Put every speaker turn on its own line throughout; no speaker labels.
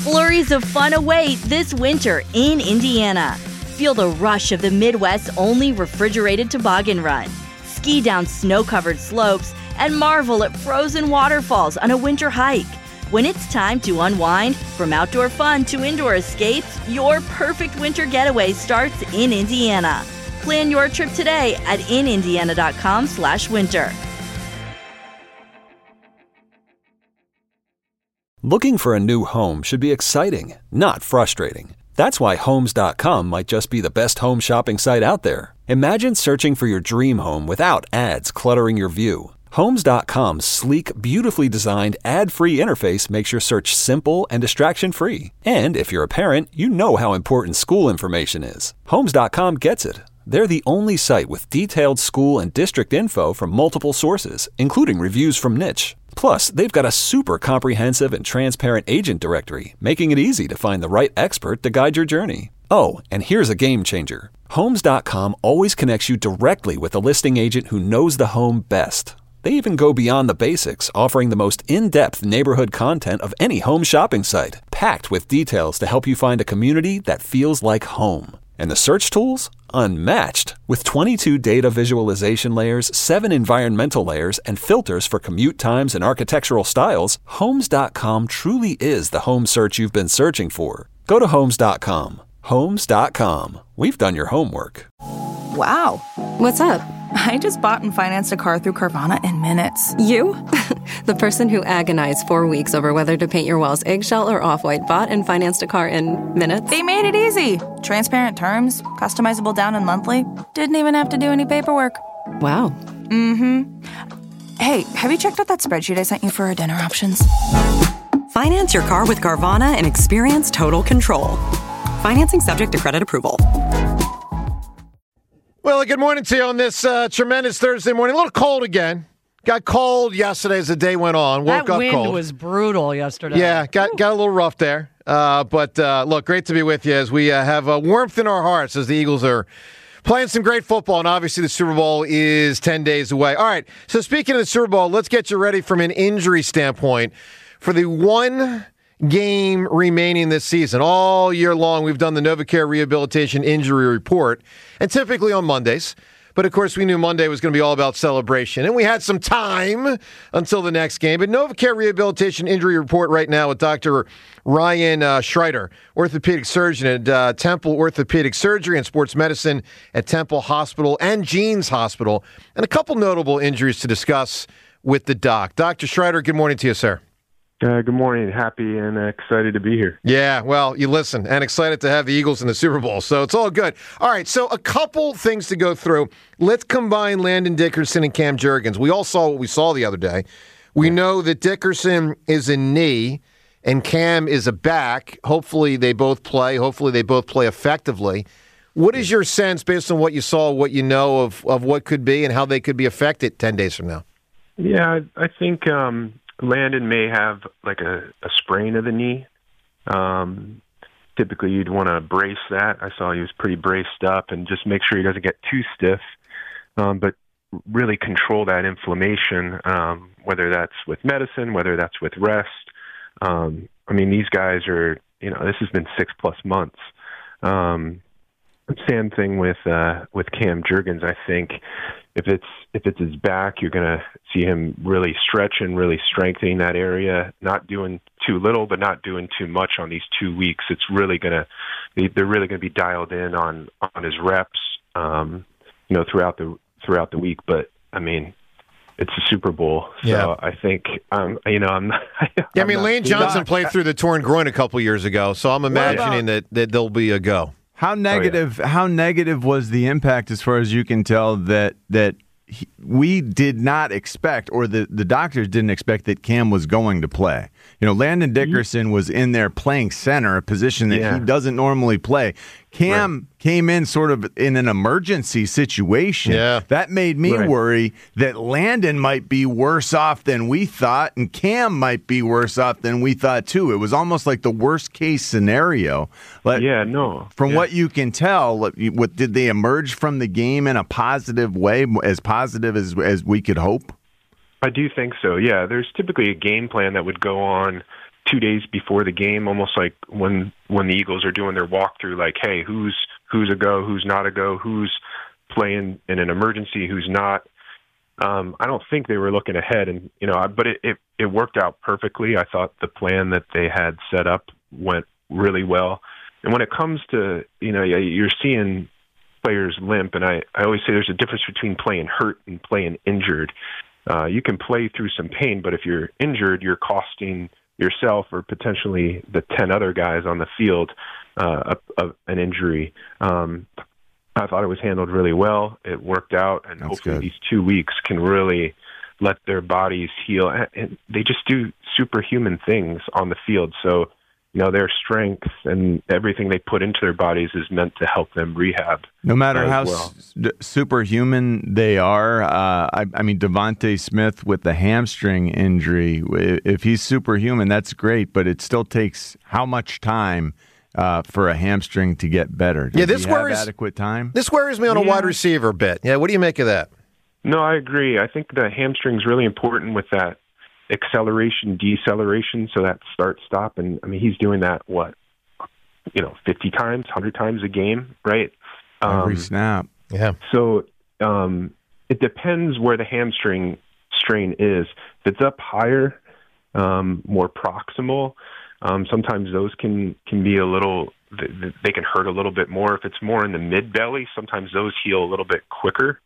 Flurries of fun await this winter in Indiana. Feel the rush of the Midwest's only refrigerated toboggan run. Ski down snow-covered slopes and marvel at frozen waterfalls on a winter hike. When it's time to unwind, from outdoor fun to indoor escapes, your perfect winter getaway starts in Indiana. Plan your trip today at inindiana.com/winter.
Looking for a new home should be exciting, not frustrating. That's why Homes.com might just be the best home shopping site out there. Imagine searching for your dream home without ads cluttering your view. Homes.com's sleek, beautifully designed, ad-free interface makes your search simple and distraction-free. And if you're a parent, you know how important school information is. Homes.com gets it. They're the only site with detailed school and district info from multiple sources, including reviews from Niche. Plus, they've got a super comprehensive and transparent agent directory, making it easy to find the right expert to guide your journey. Oh, and here's a game changer. Homes.com always connects you directly with a listing agent who knows the home best. They even go beyond the basics, offering the most in-depth neighborhood content of any home shopping site, packed with details to help you find a community that feels like home. And the search tools? Unmatched. With 22 data visualization layers, 7 environmental layers, and filters for commute times and architectural styles, Homes.com truly is the home search you've been searching for. Go to Homes.com. Homes.com. We've done your homework.
Wow.
What's up?
I just bought and financed a car through Carvana in minutes.
You? The person who agonized 4 weeks over whether to paint your walls eggshell or off-white bought and financed a car in minutes?
They made it easy. Transparent terms, customizable down and monthly. Didn't even have to do any paperwork.
Wow.
Mm-hmm. Hey, have you checked out that spreadsheet I sent you for our dinner options?
Finance your car with Carvana and experience total control. Financing subject to credit approval.
Well, good morning to you on this tremendous Thursday morning. A little cold again. Got cold yesterday as the day went on. Woke
that
up
wind
cold.
Was brutal yesterday.
Yeah, got a little rough there. But look, great to be with you as we have warmth in our hearts as the Eagles are playing some great football. And obviously the Super Bowl is 10 days away. All right, so speaking of the Super Bowl, let's get you ready from an injury standpoint for the one game remaining this season. All year long, we've done the NovaCare Rehabilitation Injury Report, and typically on Mondays. But, of course, we knew Monday was going to be all about celebration, and we had some time until the next game. But NovaCare Rehabilitation Injury Report right now with Dr. Ryan Schreider, orthopedic surgeon at Temple Orthopedic Surgery and Sports Medicine at Temple Hospital and Jeans Hospital, and a couple notable injuries to discuss with the doc. Dr. Schreider, good morning to you, sir.
Good morning. Happy and excited to be here.
Yeah, well, you listen, and excited to have the Eagles in the Super Bowl, so it's all good. All right, so a couple things to go through. Let's combine Landon Dickerson and Cam Jurgens. We all saw what we saw the other day. We know that Dickerson is a knee and Cam is a back. Hopefully they both play. Hopefully they both play effectively. What is your sense, based on what you saw, what you know of what could be and how they could be affected 10 days from now?
Yeah, I think Landon may have like a sprain of the knee. Typically, you'd want to brace that. I saw he was pretty braced up and just make sure he doesn't get too stiff, but really control that inflammation, whether that's with medicine, whether that's with rest. I mean, these guys are, this has been 6+ months. Same thing with Cam Jurgens. I think if it's his back, you're going to see him really stretching, really strengthening that area, not doing too little, but not doing too much on these 2 weeks. It's really they're really going to be dialed in on his reps, throughout the week. But I mean, it's a Super Bowl, so yeah. I think I'm not.
Yeah, I mean, Lane Johnson played through the torn groin a couple years ago, so I'm imagining that there'll be a go.
How negative? How negative was the impact, as far as you can tell, that we did not expect, or the doctors didn't expect, that Cam was going to play? Landon Dickerson was in there playing center, a position that he doesn't normally play. Cam came in sort of in an emergency situation. Yeah. That made me worry that Landon might be worse off than we thought, and Cam might be worse off than we thought, too. It was almost like the worst-case scenario. From what you can tell, did they emerge from the game in a positive way, as positive as we could hope?
I do think so, yeah. There's typically a game plan that would go on 2 days before the game, almost like when the Eagles are doing their walkthrough, like, hey, who's a go, who's not a go, who's playing in an emergency, who's not. I don't think they were looking ahead, and but it worked out perfectly. I thought the plan that they had set up went really well. And when it comes to you're seeing players limp, and I always say there's a difference between playing hurt and playing injured. You can play through some pain, but if you're injured, you're costing yourself or potentially the 10 other guys on the field an injury. I thought it was handled really well. It worked out, and
That's
hopefully
good.
these 2 weeks can really let their bodies heal. And they just do superhuman things on the field. So, their strength and everything they put into their bodies is meant to help them rehab.
No matter
as
how
well.
superhuman they are, I mean, Devontae Smith with the hamstring injury, if he's superhuman, that's great, but it still takes how much time for a hamstring to get better? Does
this
he have
worries
adequate time?
This worries me on a wide receiver bit. Yeah, what do you make of that?
No, I agree. I think the hamstring's really important with that acceleration, deceleration, so that start-stop. And, I mean, he's doing that, 50 times, 100 times a game, right?
Every snap.
Yeah.
So it depends where the hamstring strain is. If it's up higher, more proximal, sometimes those can be a little, they can hurt a little bit more. If it's more in the mid-belly, sometimes those heal a little bit quicker,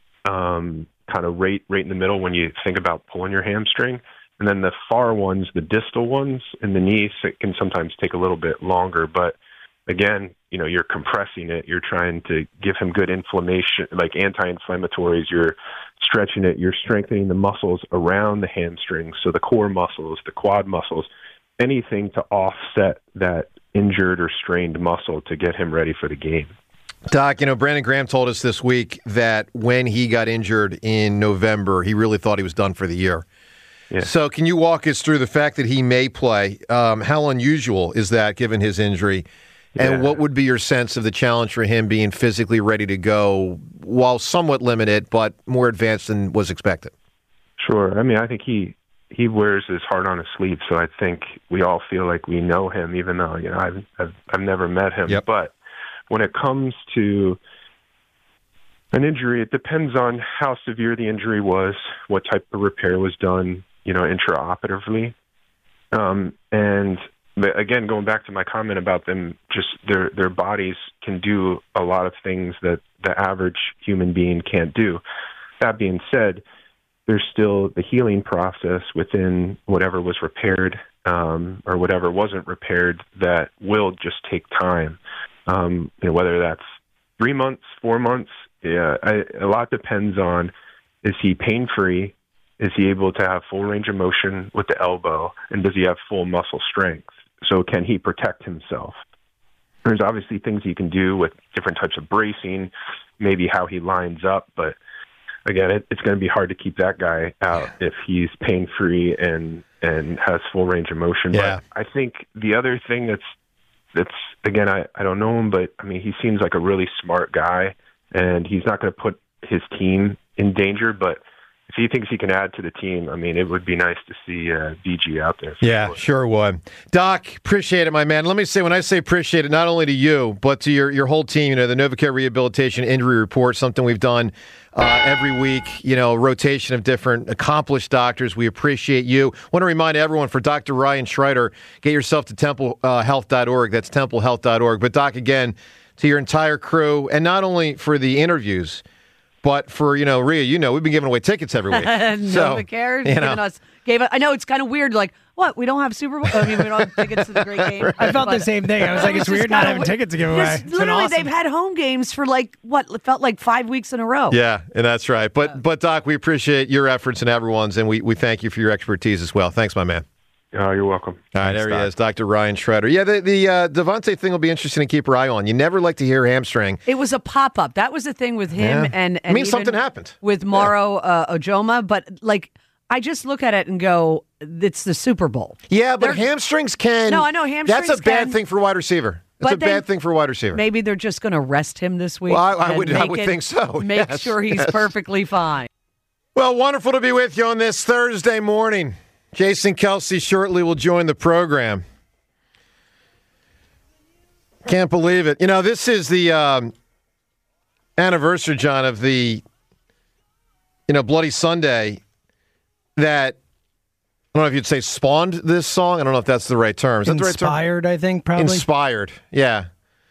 kind of right in the middle when you think about pulling your hamstring. And then the far ones, the distal ones in the knees, it can sometimes take a little bit longer. But again, you're compressing it. You're trying to give him good inflammation, like anti-inflammatories. You're stretching it. You're strengthening the muscles around the hamstrings, so the core muscles, the quad muscles, anything to offset that injured or strained muscle to get him ready for the game.
Doc, Brandon Graham told us this week that when he got injured in November, he really thought he was done for the year.
Yeah.
So can you walk us through the fact that he may play? How unusual is that given his injury? And what would be your sense of the challenge for him being physically ready to go while somewhat limited, but more advanced than was expected?
Sure. I mean, I think he wears his heart on his sleeve, so I think we all feel like we know him, even though, I've never met him.
Yep.
But when it comes to an injury, it depends on how severe the injury was, what type of repair was done, intraoperatively. And again, going back to my comment about them, just their bodies can do a lot of things that the average human being can't do. That being said, there's still the healing process within whatever was repaired or whatever wasn't repaired that will just take time. Whether that's 3 months, 4 months, a lot depends on, is he pain-free? Is he able to have full range of motion with the elbow? And does he have full muscle strength? So can he protect himself? There's obviously things you can do with different types of bracing, maybe how he lines up. But again, it's going to be hard to keep that guy out if he's pain-free and has full range of motion.
Yeah.
But I think the other thing that's again, I don't know him, but I mean, he seems like a really smart guy, and he's not going to put his team in danger. But if he thinks he can add to the team, I mean, it would be nice to see VG out there.
Yeah, sure would. Doc, appreciate it, my man. Let me say, when I say appreciate it, not only to you, but to your whole team, the NovaCare Rehabilitation Injury Report, something we've done every week, rotation of different accomplished doctors. We appreciate you. Want to remind everyone, for Dr. Ryan Schreider, get yourself to templehealth.org. That's templehealth.org. But Doc, again, to your entire crew, and not only for the interviews, but for, Rhea, we've been giving away tickets every week.
NovaCare gave us. I know it's kind of weird. Like, what? We don't have Super Bowl. I mean, we don't have tickets to the great game.
I felt the same thing. I was like, it's weird not having tickets to give away. It's
literally,
awesome.
they've had home games for it felt like 5 weeks in a row.
Yeah, and that's right. But Doc, we appreciate your efforts and everyone's, and we thank you for your expertise as well. Thanks, my man.
Oh, you're welcome.
All right, there he is, Dr. Ryan Schreider. Yeah, the Devontae thing will be interesting to keep your eye on. You never like to hear hamstring.
It was a pop-up. That was the thing with him, and
I mean, something happened
with Moro Ojoma. But I just look at it and go, it's the Super Bowl.
Yeah, but hamstrings can.
No, I know hamstrings.
That's a bad thing for a wide receiver. That's a bad thing for a wide receiver.
Maybe they're just going to rest him this week.
Well, I would think so.
Make sure he's perfectly fine.
Well, wonderful to be with you on this Thursday morning. Jason Kelce shortly will join the program. Can't believe it. You know, this is the anniversary, John, of the Bloody Sunday that, I don't know if you'd say spawned this song. I don't know if that's the right term. Is that the right term?
Inspired, I think, probably.
Inspired, yeah.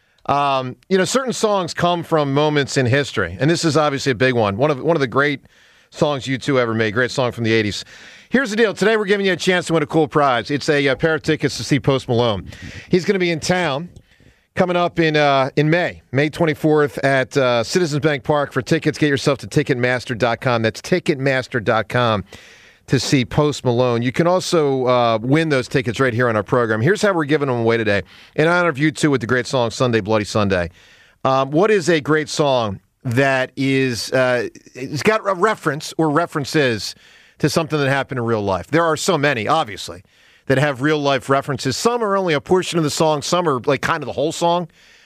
Certain songs come from moments in history, and this is obviously a big one. One of the great songs U2 ever made. Great song from the 80s. Here's the deal. Today we're giving you a chance to win a cool prize. It's a pair of tickets to see Post Malone. He's going to be in town coming up in May 24th at Citizens Bank Park. For tickets, get yourself to Ticketmaster.com. That's Ticketmaster.com to see Post Malone. You can also win those tickets right here on our program. Here's how we're giving them away today. In honor of U2 with the great song Sunday, Bloody Sunday. What is a great song that is it's got a reference or references to something that happened in real life? There are so many, obviously, that have real life references. Some are only a portion of the song. Some are like kind of the whole song.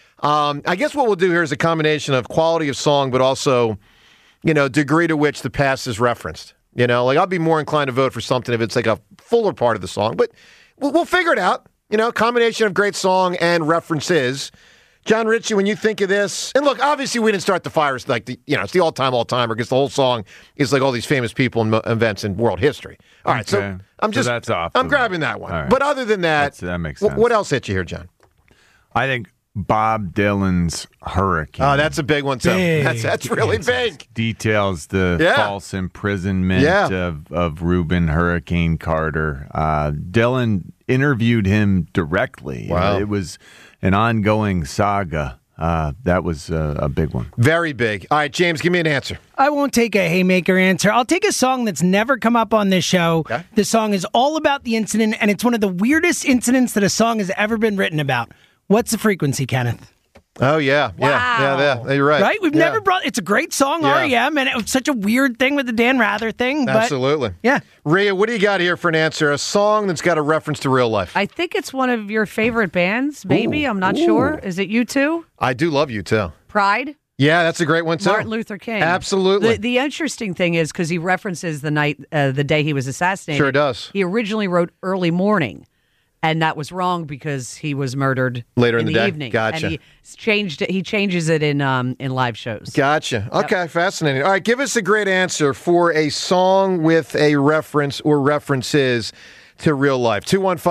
I guess what we'll do here is a combination of quality of song, but also, degree to which the past is referenced. I'll be more inclined to vote for something if it's like a fuller part of the song, but we'll figure it out. Combination of great song and references. John Ritchie, when you think of this, and look, obviously we didn't start the fires like it's the all-timer because the whole song is like all these famous people and events in world history. All right, so
that's off.
I'm grabbing that one.
Right.
But other than that
makes sense.
What else hit you here, John?
I think Bob Dylan's Hurricane.
Oh, that's a big one, too. That's really big.
Details the false imprisonment of Reuben Hurricane Carter. Dylan interviewed him directly.
Wow.
It was an ongoing saga. That was a big one.
Very big. All right, James, give me an answer.
I won't take a haymaker answer. I'll take a song that's never come up on this show.
Okay.
The song is all about the incident, and it's one of the weirdest incidents that a song has ever been written about. What's the frequency, Kenneth?
Oh, yeah.
Wow.
Yeah, you're right.
Right? We've never brought... It's a great song, REM, and it was such a weird thing with the Dan Rather thing.
Absolutely.
But, yeah.
Rhea, what do you got here for an answer? A song that's got a reference to real life.
I think it's one of your favorite bands, maybe. I'm not sure. Is it U2?
I do love U2.
Pride?
Yeah, that's a great one, too.
Martin Luther King.
Absolutely.
The interesting thing is, because he references the day he was assassinated.
Sure does.
He originally wrote Early Morning. And that was wrong because he was murdered
later in the day.
Evening.
Gotcha.
And he changed it. He changes it in live shows.
Gotcha. Okay, fascinating. All right, give us a great answer for a song with a reference or references to real life.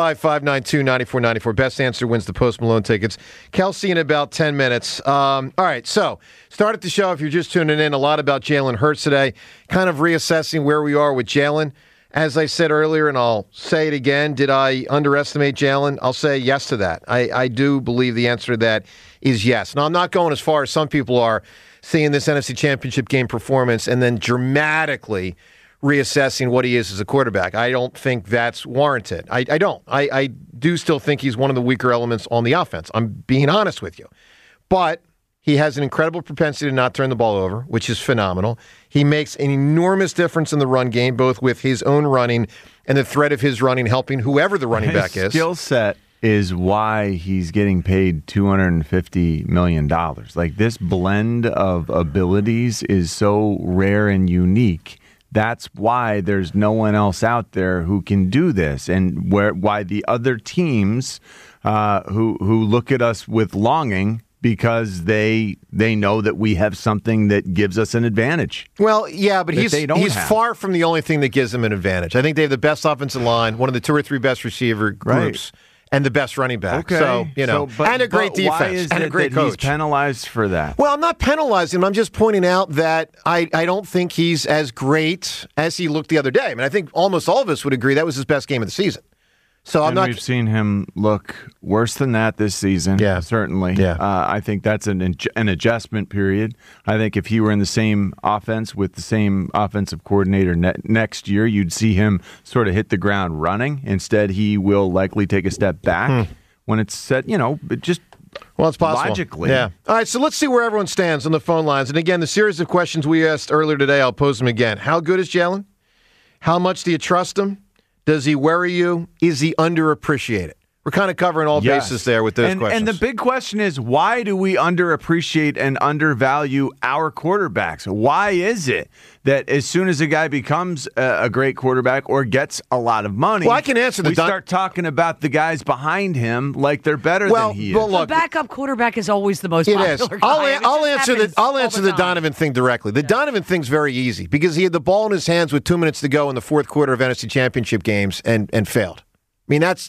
215-592-9494. Best answer wins the Post Malone tickets. Kelsey in about 10 minutes. All right, so start at the show if you're just tuning in. A lot about Jalen Hurts today. Kind of reassessing where we are with Jalen. As I said earlier, and I'll say it again, did I underestimate Jalen? I'll say yes to that. I do believe the answer to that is yes. Now, I'm not going as far as some people are, seeing this NFC Championship game performance and then dramatically reassessing what he is as a quarterback. I don't think that's warranted. I don't. I do still think he's one of the weaker elements on the offense. I'm being honest with you. But he has an incredible propensity to not turn the ball over, which is phenomenal. He makes an enormous difference in the run game, both with his own running and the threat of his running helping whoever the running back is.
His skill set is why he's getting paid $250 million. Like, this blend of abilities is so rare and unique. That's why there's no one else out there who can do this, and why the other teams who look at us with longing, because they know that we have something that gives us an advantage.
Well, yeah, but he's far from the only thing that gives them an advantage. I think they have the best offensive line, one of the 2 or 3 best receiver groups, and the best running back.
Okay.
So, and a great defense,
why is
and a great coach.
He's penalized for that?
Well, I'm not penalizing him. I'm just pointing out that I don't think he's as great as he looked the other day. I mean, I think almost all of us would agree that was his best game of the season. So
we've seen him look worse than that this season.
Yeah,
certainly.
Yeah,
I think that's an adjustment period. I think if he were in the same offense with the same offensive coordinator next year, you'd see him sort of hit the ground running. Instead, he will likely take a step back when it's set. Just
well, it's possible.
Logically.
Yeah. All right. So let's see where everyone stands on the phone lines. And again, the series of questions we asked earlier today, I'll pose them again. How good is Jalen? How much do you trust him? Does he worry you? Is he underappreciated? We're kind of covering all bases there with those questions.
And the big question is, why do we underappreciate and undervalue our quarterbacks? Why is it that as soon as a guy becomes a great quarterback or gets a lot of money,
I can answer
we start talking about the guys behind him like they're better than he is?
Well, look, the backup quarterback is always the most popular guy.
I'll answer the Donovan thing directly. The Donovan thing's very easy because he had the ball in his hands with 2 minutes to go in the fourth quarter of NFC Championship games and failed. I mean, that's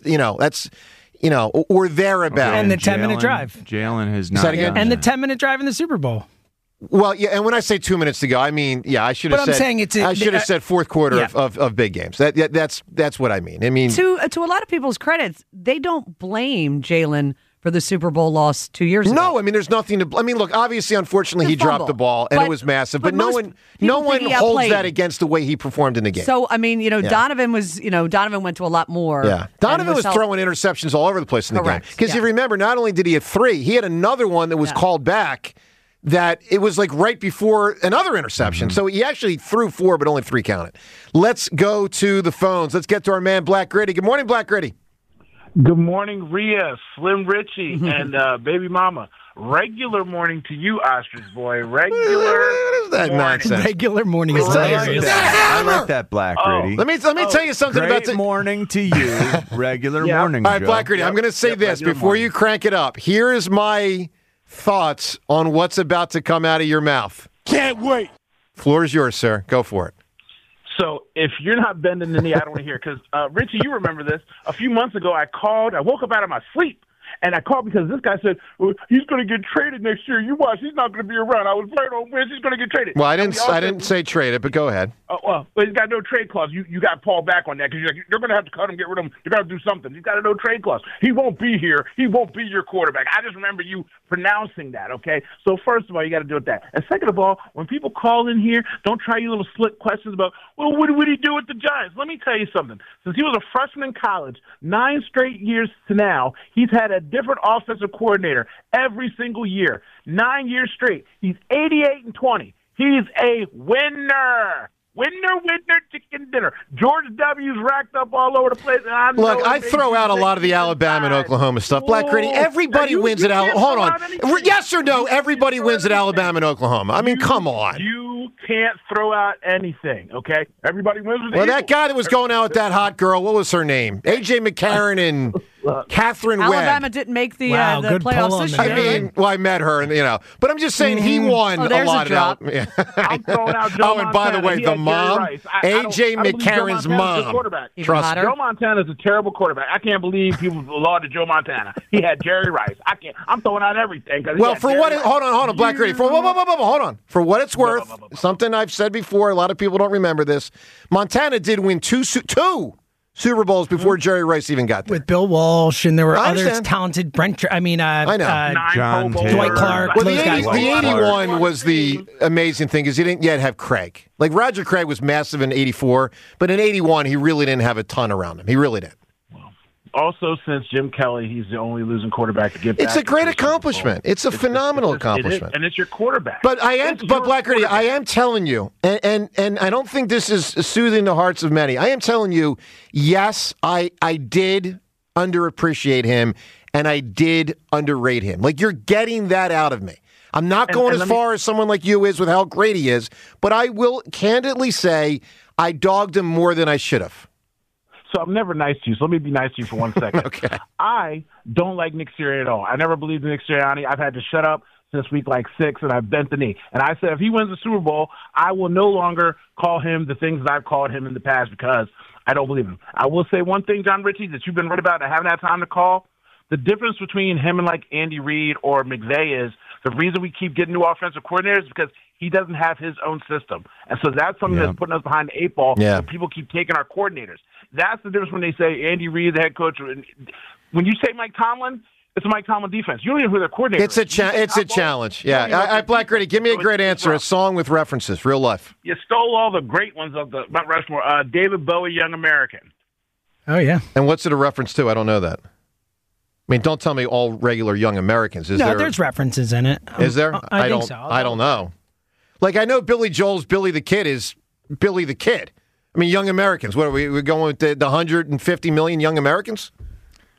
or thereabouts.
And the 10-minute drive.
Jalen has not.
And the 10-minute drive in the Super Bowl.
Well, yeah, and when I say 2 minutes to go, I mean, I should have said. I should have said fourth quarter of big games. That's what I mean. I mean,
to a lot of people's credits, they don't blame Jalen for the Super Bowl loss 2 years ago.
No, I mean, there's nothing to. I mean, look, obviously, unfortunately, he dropped the ball and it was massive, but no one holds that against the way he performed in the game.
So, I mean, Donovan went to a lot more.
Yeah, Donovan was throwing interceptions all over the place in the game. Because you remember, not only did he have 3, he had another one that was called back. That it was like right before another interception. So he actually threw 4, but only 3 counted. Let's go to the phones. Let's get to our man, Black Gritty. Good morning, Black Gritty.
Good morning, Rhea, Slim Richie, and Baby Mama. Regular morning to you, Ostrich Boy. Regular
What is that nonsense?
Regular morning is hilarious.
I like that, Black Gritty.
Let me tell you something about
the morning to you. Regular morning.
All right, Black Gritty, I'm going to say this before you crank it up. Here is my thoughts on what's about to come out of your mouth.
Can't wait.
Floor is yours, sir. Go for it.
So if you're not bending the knee, I don't want to hear. Because, Richie, you remember this. A few months ago, I woke up out of my sleep, and I called because this guy said, he's going to get traded next year. You watch, he's not going to be around. I was right on Wentz. He's going to get traded.
Well, I didn't say trade it, but go ahead.
But he's got no trade clause. You got Paul back on that because you're going to have to cut him, get rid of him. You're going to do something. He's got a no trade clause. He won't be here. He won't be your quarterback. I just remember you pronouncing that, okay? So first of all, you got to do it that. And second of all, when people call in here, don't try your little slick questions about, well, what did he do with the Giants? Let me tell you something. Since he was a freshman in college, 9 straight years to now, he's had a different offensive coordinator every single year. 9 years straight. He's 88-20. He's a winner. Winner, chicken dinner. George W.'s racked up all over the place. And
I throw out a lot of the Alabama and Oklahoma stuff. Black Gritty, everybody wins at Alabama. Hold on. Yes or no, everybody wins at Alabama and Oklahoma. I mean, come on.
You can't throw out anything, okay? Everybody wins with the
Well, that guy that was going out with that hot girl, what was her name? A.J. McCarron and Catherine Webb.
Alabama didn't make the playoffs this year.
I mean, I met her, and but I'm just saying he won a lot
of
I'm throwing out Joe
and by the way, the mom, A.J. McCarron's mom.
Trust Joe Montana's a terrible quarterback. I can't believe people lauded Joe Montana. He had Jerry Rice. I'm throwing out everything.
Well, for what? Hold on, Black Gritty. Hold on. For what it's worth, something I've said before. A lot of people don't remember this. Montana did win two Super Bowls before Jerry Rice even got there.
With Bill Walsh, and there were others talented. I know.
John
Dwight Clark.
Well, the 81 was the amazing thing because he didn't yet have Craig. Like Roger Craig was massive in 84, but in 81 he really didn't have a ton around him. He really didn't.
Also, since Jim Kelly, he's the only losing quarterback to get back.
It's a great accomplishment. It's a phenomenal accomplishment.
And it's your quarterback.
But Black Gritty, I am telling you, and I don't think this is soothing the hearts of many. I am telling you, yes, I did underappreciate him, and I did underrate him. Like, you're getting that out of me. I'm not going as far as someone like you is with how great he is, but I will candidly say I dogged him more than I should have.
So I'm never nice to you, so let me be nice to you for 1 second.
Okay.
I don't like Nick Sirianni at all. I never believed in Nick Sirianni. I've had to shut up since week 6, and I've bent the knee. And I said if he wins the Super Bowl, I will no longer call him the things that I've called him in the past because I don't believe him. I will say one thing, John Ritchie, that you've been right about and I haven't had time to call. The difference between him and Andy Reid or McVay is the reason we keep getting new offensive coordinators is because he doesn't have his own system. And so that's something that's putting us behind the 8 ball when people keep taking our coordinators. That's the difference when they say Andy Reid, the head coach. When you say Mike Tomlin, it's a Mike Tomlin defense. You don't even know who their coordinator is.
It's a challenge. Yeah. Black Gritty, give me a great answer. A song with references, real life.
You stole all the great ones of the Mount Rushmore. David Bowie, Young American.
Oh, yeah.
And what's it a reference to? I don't know that. I mean, don't tell me all regular Young Americans.
There's references in it.
Is there?
I think so.
I don't know. Like, I know Billy Joel's Billy the Kid is Billy the Kid. I mean, Young Americans. What are we? We're going with the 150 million Young Americans?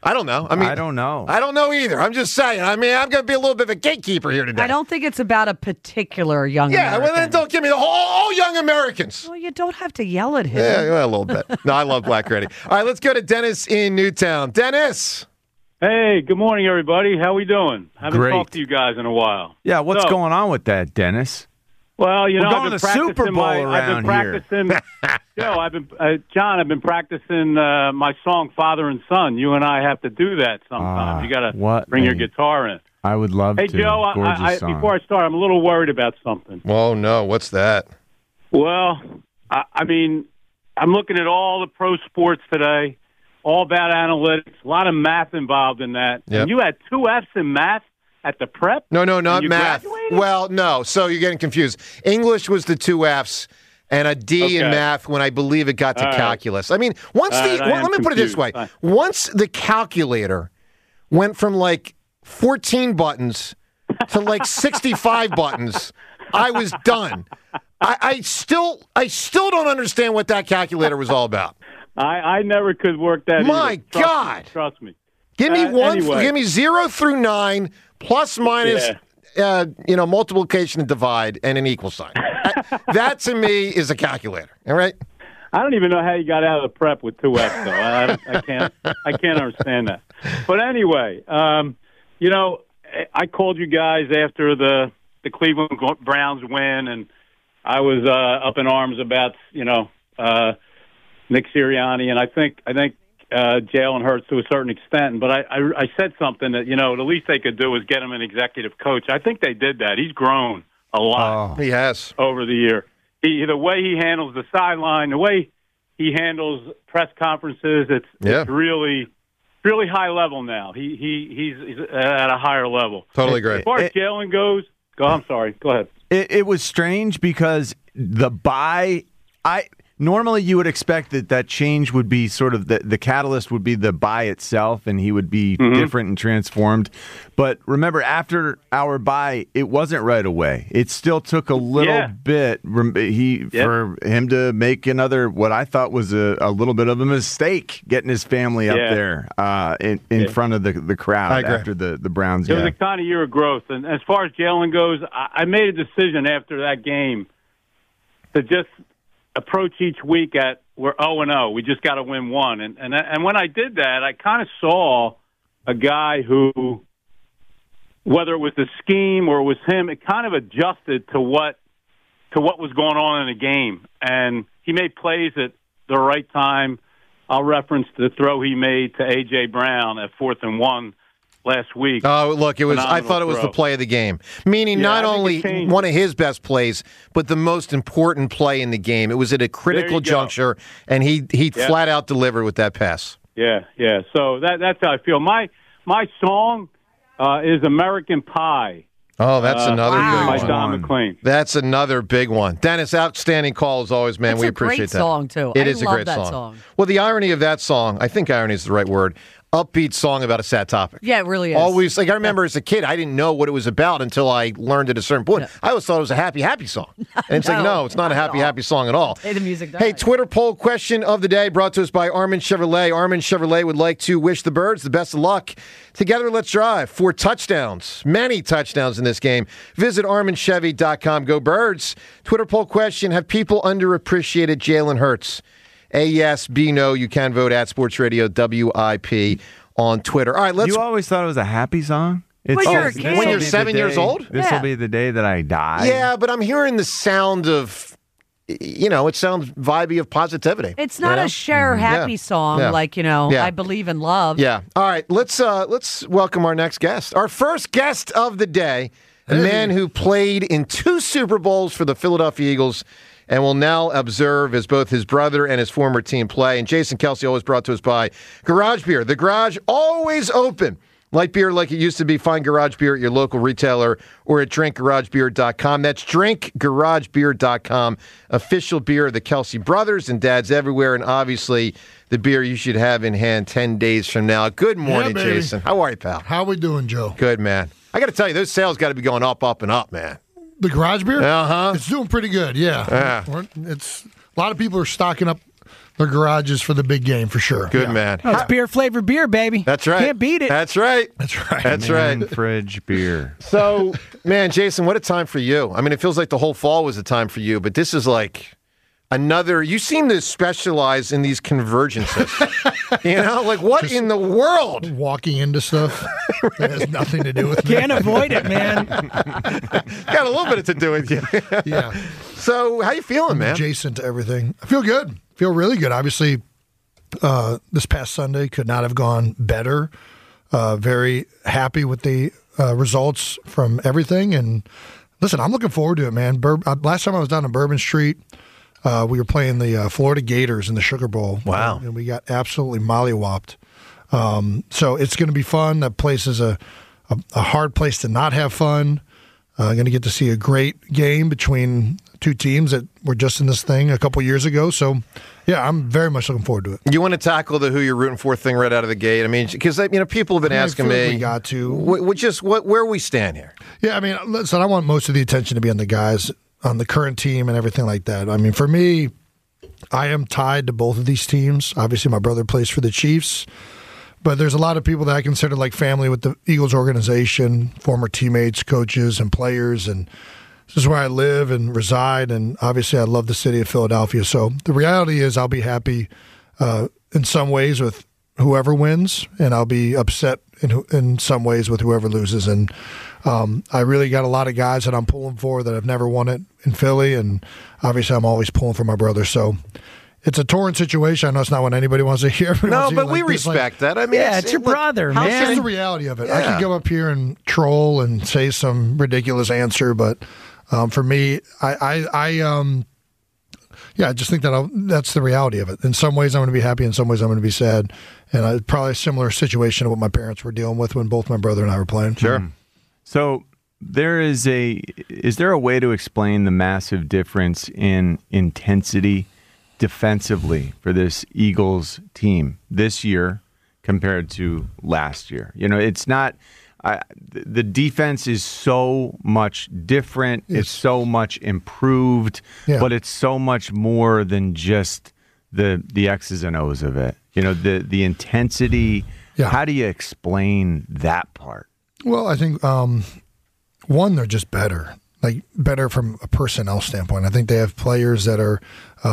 I don't know. I mean,
I don't know.
I don't know either. I'm just saying. I mean, I'm going to be a little bit of a gatekeeper here today.
I don't think it's about a particular young American.
Well, then don't give me the all young Americans.
Well, you don't have to yell at him.
Yeah, a little bit. No, I love Black Ready. All right, let's go to Dennis in Newtown. Dennis.
Hey, good morning, everybody. How we doing? Haven't
Great.
talked to you guys in a while.
Yeah, what's going on with that, Dennis?
Well, you know,
We're going to Super Bowl
I've been practicing. John, I've been practicing my song "Father and Son." You and I have to do that sometimes. You got to bring your guitar in.
I would love to.
Hey, Joe, before I start, I'm a little worried about something.
Oh no, what's that?
Well, I mean, I'm looking at all the pro sports today, all about analytics, a lot of math involved in that.
Yep.
And you had 2 Fs in math at the prep?
No, not math.
Graduated?
Well, no. So you're getting confused. English was the 2 Fs and a D in math when I believe it got to calculus. I mean, let me put it this way. Once the calculator went from like 14 buttons to like 65 buttons, I was done. I still don't understand what that calculator was all about.
I never could work that.
My God!
Trust me.
Give me
anyway.
Give me 0 through 9, plus minus, multiplication and divide, and an equal sign. That to me is a calculator. All right.
I don't even know how you got out of the prep with 2 Fs, though. I can't understand that. But anyway, I called you guys after the Cleveland Browns win, and I was up in arms about Nick Sirianni, and I think Jalen Hurts to a certain extent. But I said something that the least they could do was get him an executive coach. I think they did that. He's grown a lot.
He has
over the year. The way he handles the sideline, the way he handles press conferences, it's really high level now. He's at a higher level.
Totally agree.
As far as Jalen goes, I'm sorry. Go ahead.
It was strange because the bye. Normally, you would expect that change would be sort of the catalyst would be the bye itself, and he would be different and transformed. But remember, after our bye, it wasn't right away. It still took a little bit for him to make another, what I thought was a little bit of a mistake, getting his family up there in front of the crowd after the Browns.
It was a kind of year of growth. And as far as Jalen goes, I made a decision after that game to just approach each week at we're 0-0. We just got to win one. And when I did that, I kind of saw a guy who, whether it was the scheme or it was him, it kind of adjusted to what was going on in the game. And he made plays at the right time. I'll reference the throw he made to A.J. Brown at 4th and 1 last week.
Oh, look, it was. I thought it was the play of the game. Meaning not only one of his best plays, but the most important play in the game. It was at a critical juncture, and he flat out delivered with that pass.
Yeah. So that's how I feel. My song is American Pie.
Oh, that's another big one.
By Don McLean.
That's another big one. Dennis, outstanding call as always, man. We appreciate that.
It's a great song, too.
It is a great song. Well, the irony of that song, I think irony is the right word, upbeat song about a sad topic.
Yeah, it really is.
Always, I remember as a kid, I didn't know what it was about until I learned at a certain point. I always thought it was a happy song. And it's no, it's not a happy song at all.
Hey, the music does.
Hey, Twitter poll question of the day brought to us by Armin Chevrolet. Armin Chevrolet would like to wish the Birds the best of luck. Together, let's drive 4 touchdowns. Many touchdowns in this game. Visit ArminChevy.com. Go Birds. Twitter poll question, have people underappreciated Jalen Hurts? A yes, B no. You can vote at Sports Radio WIP on Twitter. All right, let's.
You always thought it was a happy song?
When you're a kid.
When you're 7 years old?
This will be the day that I die.
Yeah, but I'm hearing the sound of, it sounds vibey of positivity.
It's not a Cher happy song like, I Believe in Love.
Yeah. All right, let's welcome our next guest. Our first guest of the day, a man who played in 2 Super Bowls for the Philadelphia Eagles and will now observe as both his brother and his former team play. And Jason Kelce, always brought to us by Garage Beer. The Garage, always open. Light beer like it used to be. Find Garage Beer at your local retailer or at drinkgaragebeer.com. That's drinkgaragebeer.com. Official beer of the Kelce brothers and dads everywhere. And obviously the beer you should have in hand 10 days from now. Good morning, Jason. How are you, pal?
How we doing, Joe?
Good, man. I got to tell you, those sales got to be going up, and up, man.
The Garage Beer?
Uh-huh.
It's doing pretty good, yeah. It's a lot of people are stocking up their garages for the big game for sure.
Good man.
Oh, it's beer-flavored beer, baby.
That's right.
Can't beat it.
That's right.
That's right.
That's right.
Fridge beer.
So, man, Jason, what a time for you. I mean, it feels like the whole fall was a time for you, but this is like another. You seem to specialize in these convergences. Like what
Just
in the world?
Walking into stuff that has nothing to do with me.
Can't avoid it, man.
Got a little bit to do with you.
Yeah.
So, how you feeling, man?
Adjacent to everything. I feel good. Feel really good. Obviously, this past Sunday could not have gone better. Very happy with the results from everything. And listen, I'm looking forward to it, man. Last time I was down on Bourbon Street, we were playing the Florida Gators in the Sugar Bowl.
Wow.
And we got absolutely mollywopped. So it's going to be fun. That place is a hard place to not have fun. Going to get to see a great game between two teams that were just in this thing a couple years ago. So, yeah, I'm very much looking forward to it.
You want to tackle the who you're rooting for thing right out of the gate? I mean, because people have been asking me.
We got to
where we stand here.
Yeah, I mean, listen, I want most of the attention to be on the guys on the current team and everything like that. I mean, for me, I am tied to both of these teams. Obviously, my brother plays for the Chiefs. But there's a lot of people that I consider like family with the Eagles organization, former teammates, coaches, and players. And this is where I live and reside. And obviously, I love the city of Philadelphia. So the reality is I'll be happy in some ways with whoever wins, and I'll be upset in some ways with whoever loses. And I really got a lot of guys that I'm pulling for that have never won it in Philly. And obviously, I'm always pulling for my brother. So it's a torn situation. I know it's not what anybody wants to hear.
No, but we respect that. I mean,
it's your brother, man.
That's the reality of it. I could go up here and troll and say some ridiculous answer, but for me, I just think that that's the reality of it. In some ways, I'm going to be happy. In some ways, I'm going to be sad. And probably a similar situation to what my parents were dealing with when both my brother and I were playing.
Sure.
So is there a way to explain the massive difference in intensity defensively for this Eagles team this year compared to last year? It's not the defense is so much different. It's so much improved, but it's so much more than just the X's and O's of it. The intensity. Yeah. How do you explain that part?
Well, I think one, they're just better. Like better from a personnel standpoint. I think they have players that are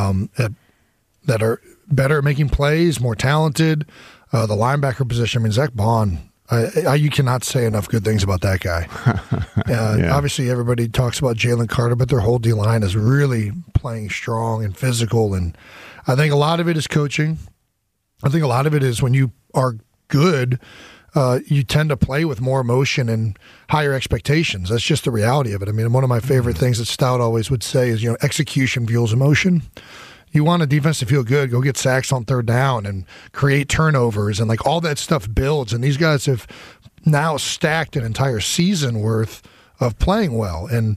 better at making plays, more talented. The linebacker position, I mean, Zach Bond, you cannot say enough good things about that guy. Obviously, everybody talks about Jalen Carter, but their whole D-line is really playing strong and physical. And I think a lot of it is coaching. I think a lot of it is when you are good, you tend to play with more emotion and higher expectations. That's just the reality of it. I mean, one of my favorite things that Stout always would say is, execution fuels emotion. You want a defense to feel good, go get sacks on third down and create turnovers, and like all that stuff builds. And these guys have now stacked an entire season worth of playing well. And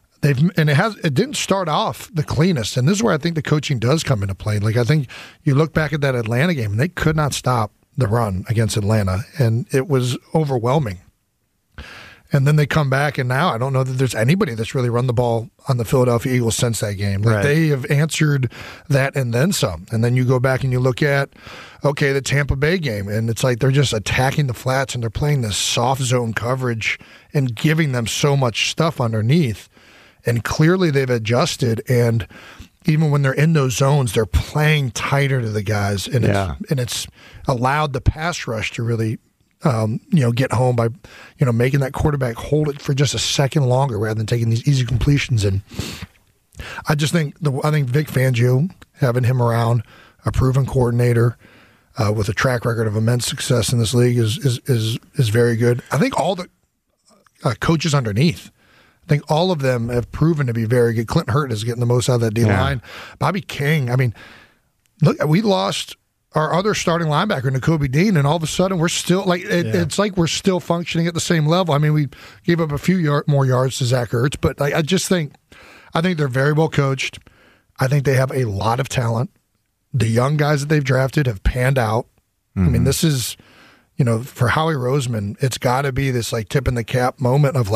it didn't start off the cleanest. And this is where I think the coaching does come into play. Like I think you look back at that Atlanta game and they could not stop the run against Atlanta, and it was overwhelming. And then they come back, and now I don't know that there's anybody that's really run the ball on the Philadelphia Eagles since that game. Like they have answered that and then some. And then you go back and you look at, the Tampa Bay game, and it's like they're just attacking the flats and they're playing this soft zone coverage and giving them so much stuff underneath. And clearly they've adjusted, and even when they're in those zones, they're playing tighter to the guys, and it's allowed the pass rush to really get home by, making that quarterback hold it for just a second longer rather than taking these easy completions. And I just think Vic Fangio, having him around, a proven coordinator with a track record of immense success in this league is very good. I think all the coaches underneath, I think all of them have proven to be very good. Clint Hurt is getting the most out of that D-line. Bobby King, I mean, look, we lost our other starting linebacker, Nakobe Dean, and all of a sudden we're still it's like we're still functioning at the same level. I mean, we gave up a few more yards to Zach Ertz, but I think they're very well coached. I think they have a lot of talent. The young guys that they've drafted have panned out. Mm-hmm. I mean, this is, for Howie Roseman, it's got to be this like tip in the cap moment of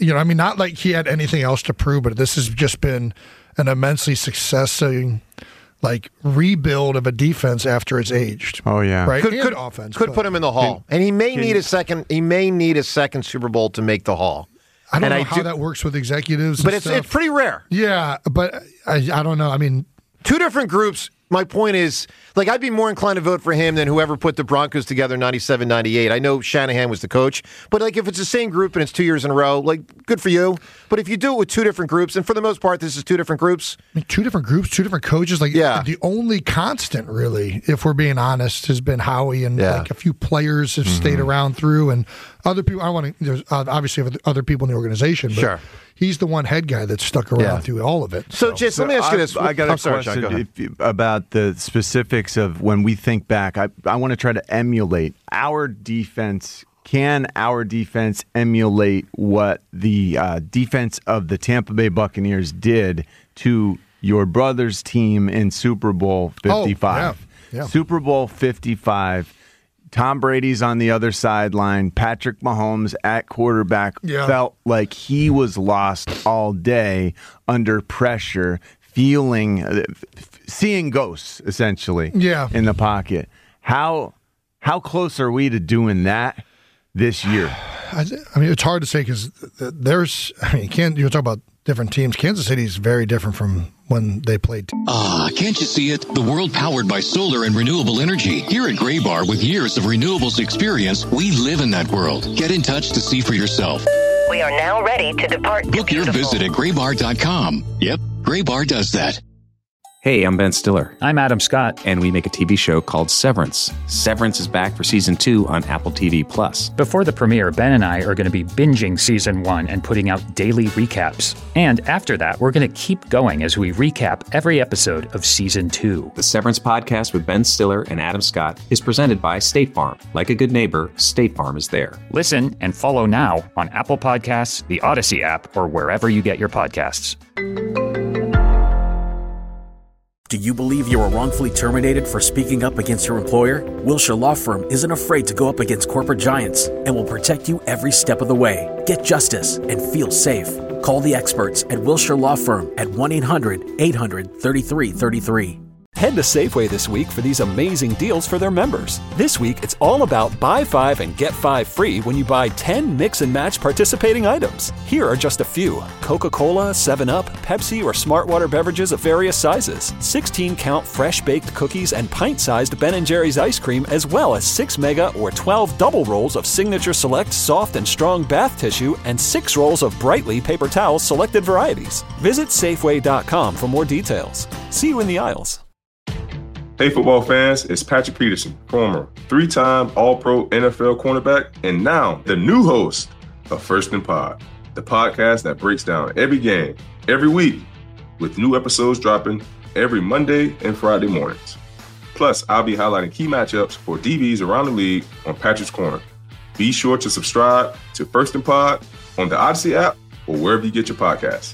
not like he had anything else to prove, but this has just been an immensely successful rebuild of a defense after it's aged.
Oh yeah,
right.
Could
offense
put him in the Hall, and he may need a second. He may need a second Super Bowl to make the Hall.
I don't know how that works with executives,
but it's pretty rare.
Yeah, but I don't know. I mean,
two different groups. My point is, I'd be more inclined to vote for him than whoever put the Broncos together in 97, 98. I know Shanahan was the coach, but if it's the same group and it's 2 years in a row, good for you. But if you do it with two different groups, and for the most part, this is two different groups.
I mean, two different groups, two different coaches. The only constant, really, if we're being honest, has been Howie, and a few players have stayed around through, and other people. There's obviously other people in the organization, but
sure.
He's the one head guy that stuck around through all of it.
So Jason, let me ask you this.
I got a question about the specifics of when we think back. I want to try to emulate our defense. Can our defense emulate what the defense of the Tampa Bay Buccaneers did to your brother's team in Super Bowl 55?
Yeah.
Super Bowl 55. Tom Brady's on the other sideline. Patrick Mahomes at quarterback felt like he was lost all day under pressure, seeing ghosts, essentially, in the pocket. How close are we to doing that this year?
I mean, it's hard to say because you're talking about different teams. Kansas City is very different from when they played.
Can't you see it? The world powered by solar and renewable energy. Here at Gray Bar, with years of renewables experience, we live in that world. Get in touch to see for yourself.
We are now ready to depart.
Book your visit at graybar.com. Yep, Gray Bar does that.
Hey, I'm Ben Stiller. I'm Adam Scott. And we make a TV show called Severance. Severance is back for Season 2 on Apple TV+.
Before the premiere, Ben and I are going to be binging Season 1 and putting out daily recaps. And after that, we're going to keep going as we recap every episode of Season 2.
The Severance podcast with Ben Stiller and Adam Scott is presented by State Farm. Like a good neighbor, State Farm is there.
Listen and follow now on Apple Podcasts, the Odyssey app, or wherever you get your podcasts.
Do you believe you were wrongfully terminated for speaking up against your employer? Wilshire Law Firm isn't afraid to go up against corporate giants and will protect you every step of the way. Get justice and feel safe. Call the experts at Wilshire Law Firm at 1-800-800-3333.
Head to Safeway this week for these amazing deals for their members. This week, it's all about buy 5 and get 5 free when you buy 10 mix and match participating items. Here are just a few: Coca-Cola, 7-Up, Pepsi, or Smartwater beverages of various sizes, 16-count fresh-baked cookies, and pint-sized Ben & Jerry's ice cream, as well as 6 mega or 12 double rolls of Signature Select soft and strong bath tissue and 6 rolls of Brightly paper towels selected varieties. Visit Safeway.com for more details. See you in the aisles.
Hey football fans, it's Patrick Peterson, former 3-time All-Pro NFL cornerback, and now the new host of First and Pod, the podcast that breaks down every game, every week, with new episodes dropping every Monday and Friday mornings. Plus, I'll be highlighting key matchups for DBs around the league on Patrick's Corner. Be sure to subscribe to First and Pod on the Odyssey app or wherever you get your podcasts.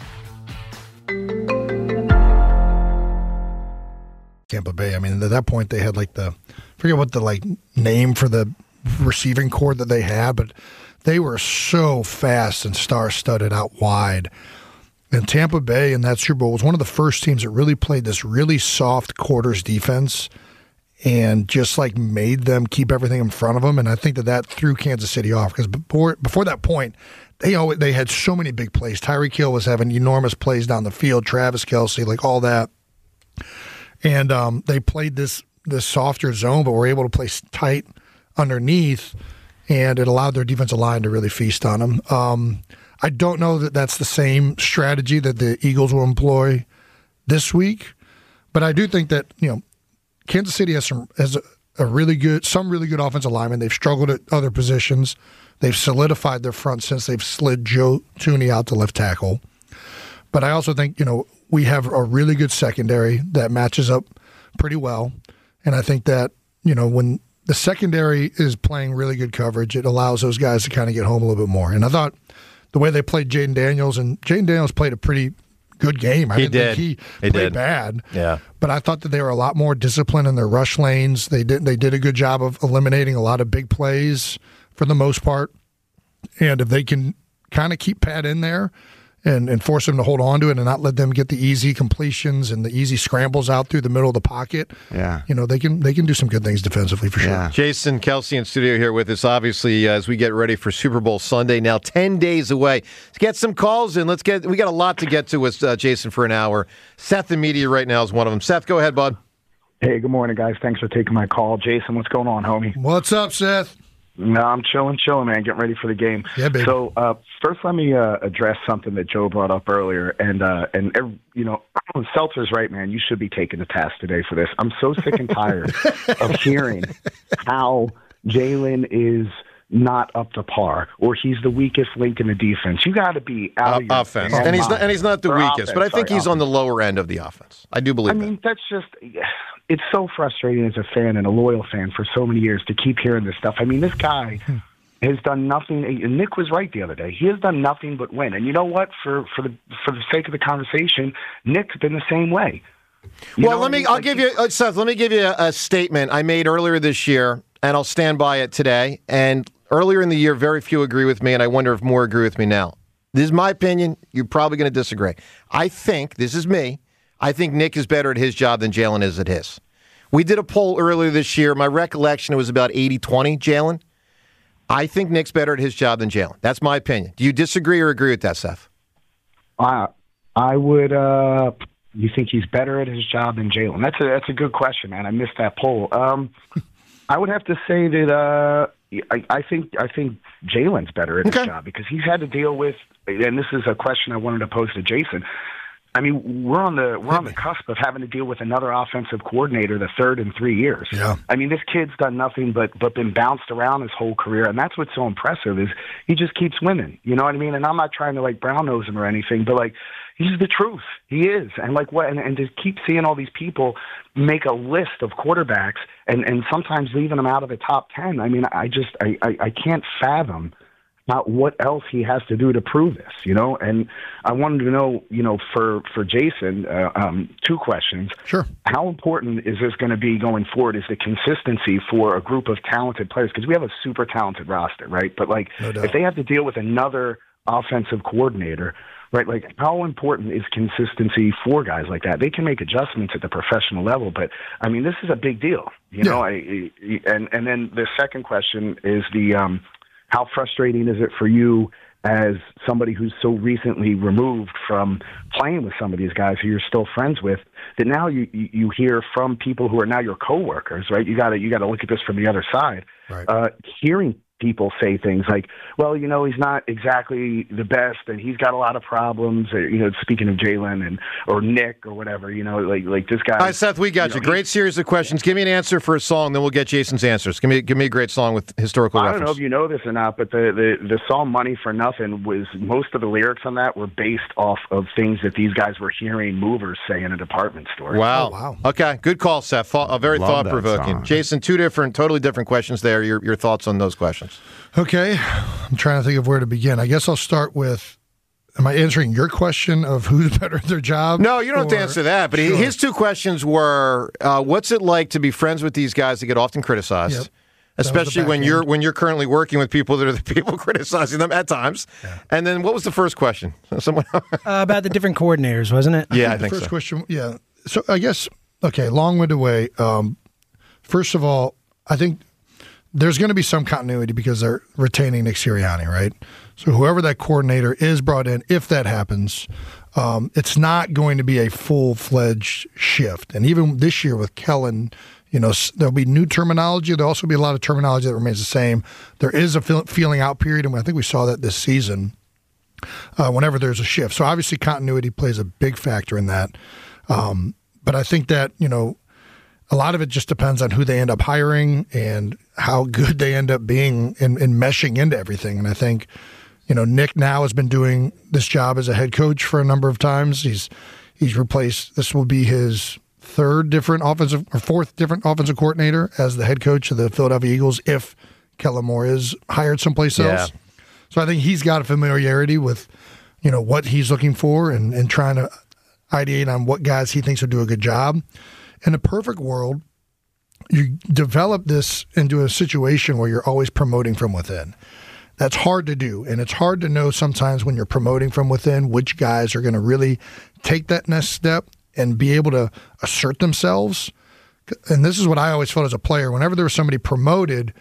Tampa Bay. I mean, at that point they had forget what the name for the receiving core that they had, but they were so fast and star-studded out wide. And Tampa Bay in that Super Bowl was one of the first teams that really played this really soft quarters defense and just made them keep everything in front of them. And I think that threw Kansas City off because before that point, they had so many big plays. Tyreek Hill was having enormous plays down the field, Travis Kelce, all that. And they played this softer zone, but were able to play tight underneath, and it allowed their defensive line to really feast on them. I don't know that that's the same strategy that the Eagles will employ this week, but I do think that Kansas City has some really good offensive linemen. They've struggled at other positions. They've solidified their front since they've slid Joe Thuney out to left tackle. But I also think we have a really good secondary that matches up pretty well. And I think that, when the secondary is playing really good coverage, it allows those guys to kind of get home a little bit more. And I thought the way they played Jaden Daniels played a pretty good game. I didn't think he played bad.
Yeah.
But I thought that they were a lot more disciplined in their rush lanes. They did a good job of eliminating a lot of big plays for the most part. And if they can kind of keep Pat in there and force them to hold on to it and not let them get the easy completions and the easy scrambles out through the middle of the pocket.
Yeah.
They can do some good things defensively for sure.
Jason Kelce in studio here with us, obviously, as we get ready for Super Bowl Sunday, now 10 days away. Let's get some calls in. We got a lot to get to with Jason for an hour. Seth in media right now is one of them. Seth, go ahead, bud.
Hey, good morning, guys. Thanks for taking my call. Jason, what's going on, homie?
What's up, Seth?
No, I'm chilling, man. Getting ready for the game.
Yeah, baby.
So first, let me address something that Joe brought up earlier. And Seltzer's right, man. You should be taking the task today for this. I'm so sick and tired of hearing how Jalen is not up to par, or he's the weakest link in the defense. You got to be out of your
offense, and he's not the weakest, but I think he's on the lower end of the offense. I do believe.
I mean, that's just. It's so frustrating as a fan and a loyal fan for so many years to keep hearing this stuff. I mean, this guy has done nothing. And Nick was right the other day. He has done nothing but win. And you know what? For the sake of the conversation, Nick's been the same way.
I'll give you, Seth. Let me give you a statement I made earlier this year, and I'll stand by it today. And earlier in the year, very few agree with me, and I wonder if more agree with me now. This is my opinion. You're probably going to disagree. I think Nick is better at his job than Jalen is at his. We did a poll earlier this year. My recollection, it was about 80-20, Jalen. I think Nick's better at his job than Jalen. That's my opinion. Do you disagree or agree with that, Seth?
I would. You think he's better at his job than Jalen? That's a good question, man. I missed that poll. I would have to say that I think Jalen's better at his job because he's had to deal with. And this is a question I wanted to pose to Jason. I mean, we're on the cusp of having to deal with another offensive coordinator, the third in 3 years.
Yeah.
I mean, this kid's done nothing but been bounced around his whole career, and that's what's so impressive is he just keeps winning. You know what I mean? And I'm not trying to brown nose him or anything, but he's the truth. He is, and and to keep seeing all these people make a list of quarterbacks and sometimes leaving them out of the top 10. I mean, I can't fathom. Not what else he has to do to prove this, And I wanted to know, for Jason, two questions.
Sure.
How important is this going to be going forward? Is the consistency for a group of talented players? Because we have a super talented roster, right? But if they have to deal with another offensive coordinator, right? How important is consistency for guys like that? They can make adjustments at the professional level, but I mean, this is a big deal, know. And then the second question is how frustrating is it for you as somebody who's so recently removed from playing with some of these guys who you're still friends with, that now you hear from people who are now your coworkers, right? You got to look at this from the other side.
Right.
Hearing people say things like, well, he's not exactly the best and he's got a lot of problems, speaking of Jalen or Nick or whatever, like this guy.
All right, Seth, we got you. Great series of questions. Give me an answer for a song, then we'll get Jason's answers. Give me a great song with historical reference.
I don't know if you know this or not, but the song Money for Nothing was, most of the lyrics on that were based off of things that these guys were hearing movers say in a department store.
Wow.
Oh, wow.
Okay, good call, Seth. Very
Love
thought-provoking. Jason, totally different questions there. Your thoughts on those questions?
Okay. I'm trying to think of where to begin. I guess I'll start with, am I answering your question of who's better at their job?
No, you don't have to answer that. But
Sure.
His two questions were, what's it like to be friends with these guys that get often criticized?
Yep.
Especially when you're currently working with people that are the people criticizing them at times. Yeah. And then what was the first question? Someone
about the different coordinators, wasn't it?
Yeah, I think
the first
so.
question, yeah. So I guess, okay, long-winded way. First of all, I think there's going to be some continuity because they're retaining Nick Sirianni, right? So whoever that coordinator is brought in, if that happens, it's not going to be a full-fledged shift. And even this year with Kellen, there'll be new terminology. There'll also be a lot of terminology that remains the same. There is a feeling out period, and I think we saw that this season whenever there's a shift. So obviously continuity plays a big factor in that. But I think that, a lot of it just depends on who they end up hiring and how good they end up being in meshing into everything. And I think, Nick now has been doing this job as a head coach for a number of times. He's replaced, this will be his fourth different offensive coordinator as the head coach of the Philadelphia Eagles if Kellen Moore is hired someplace else. So I think he's got a familiarity with, what he's looking for and trying to ideate on what guys he thinks will do a good job. In a perfect world, you develop this into a situation where you're always promoting from within. That's hard to do, and it's hard to know sometimes when you're promoting from within which guys are going to really take that next step and be able to assert themselves. And this is what I always felt as a player. Whenever there was somebody promoted,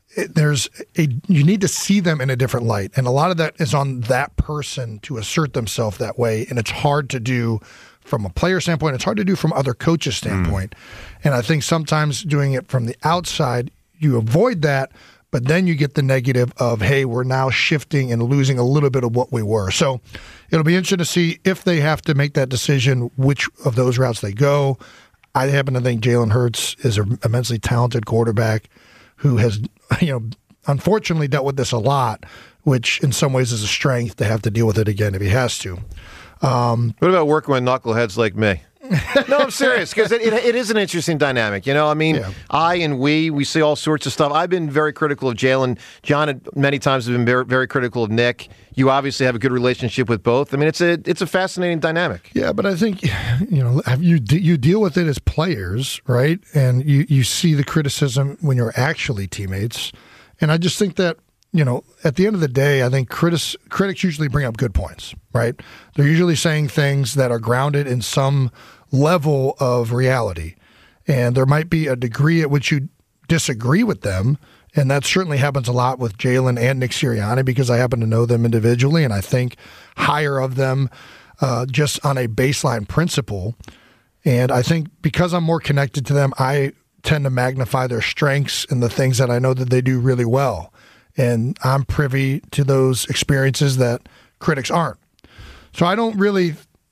you need to see them in a different light, and a lot of that is on that person to assert themselves that way, and it's hard to do from a player standpoint. It's hard to do from other coaches' standpoint, and I think sometimes doing it from the outside, you avoid that, but then you get the negative of, hey, we're now shifting and losing a little bit of what we were. So it'll be interesting to see if they have to make that decision, which of those routes they go. I happen to think Jalen Hurts is an immensely talented quarterback who has, unfortunately dealt with this a lot, which in some ways is a strength to have to deal with it again if he has to.
What about working with knuckleheads like me? No, I'm serious, because it is an interesting dynamic. I and we see all sorts of stuff. I've been very critical of Jalen. John many times has been very, very critical of Nick. You obviously have a good relationship with both. I mean, it's a fascinating dynamic.
Yeah, but I think you deal with it as players, right? And you see the criticism when you're actually teammates. And I just think that at the end of the day, I think critics usually bring up good points, right? They're usually saying things that are grounded in some level of reality. And there might be a degree at which you disagree with them, and that certainly happens a lot with Jalen and Nick Sirianni because I happen to know them individually, and I think higher of them just on a baseline principle. And I think because I'm more connected to them, I tend to magnify their strengths and the things that I know that they do really well. And I'm privy to those experiences that critics aren't. So I don't really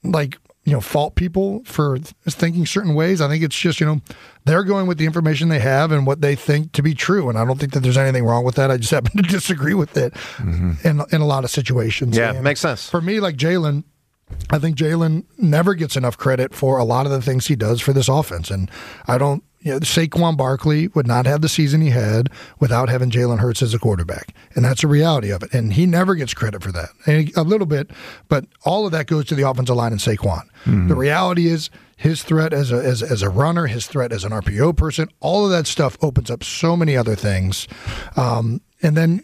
fault people for thinking certain ways. I think it's just, they're going with the information they have and what they think to be true. And I don't think that there's anything wrong with that. I just happen to disagree with it in a lot of situations.
Yeah,
and
makes sense.
For me, like Jalen, I think Jalen never gets enough credit for a lot of the things he does for this offense. And I don't, Saquon Barkley would not have the season he had without having Jalen Hurts as a quarterback. And that's a reality of it. And he never gets credit for that. And a little bit, but all of that goes to the offensive line and Saquon. The reality is his threat as a runner, his threat as an RPO person, all of that stuff opens up so many other things. And then,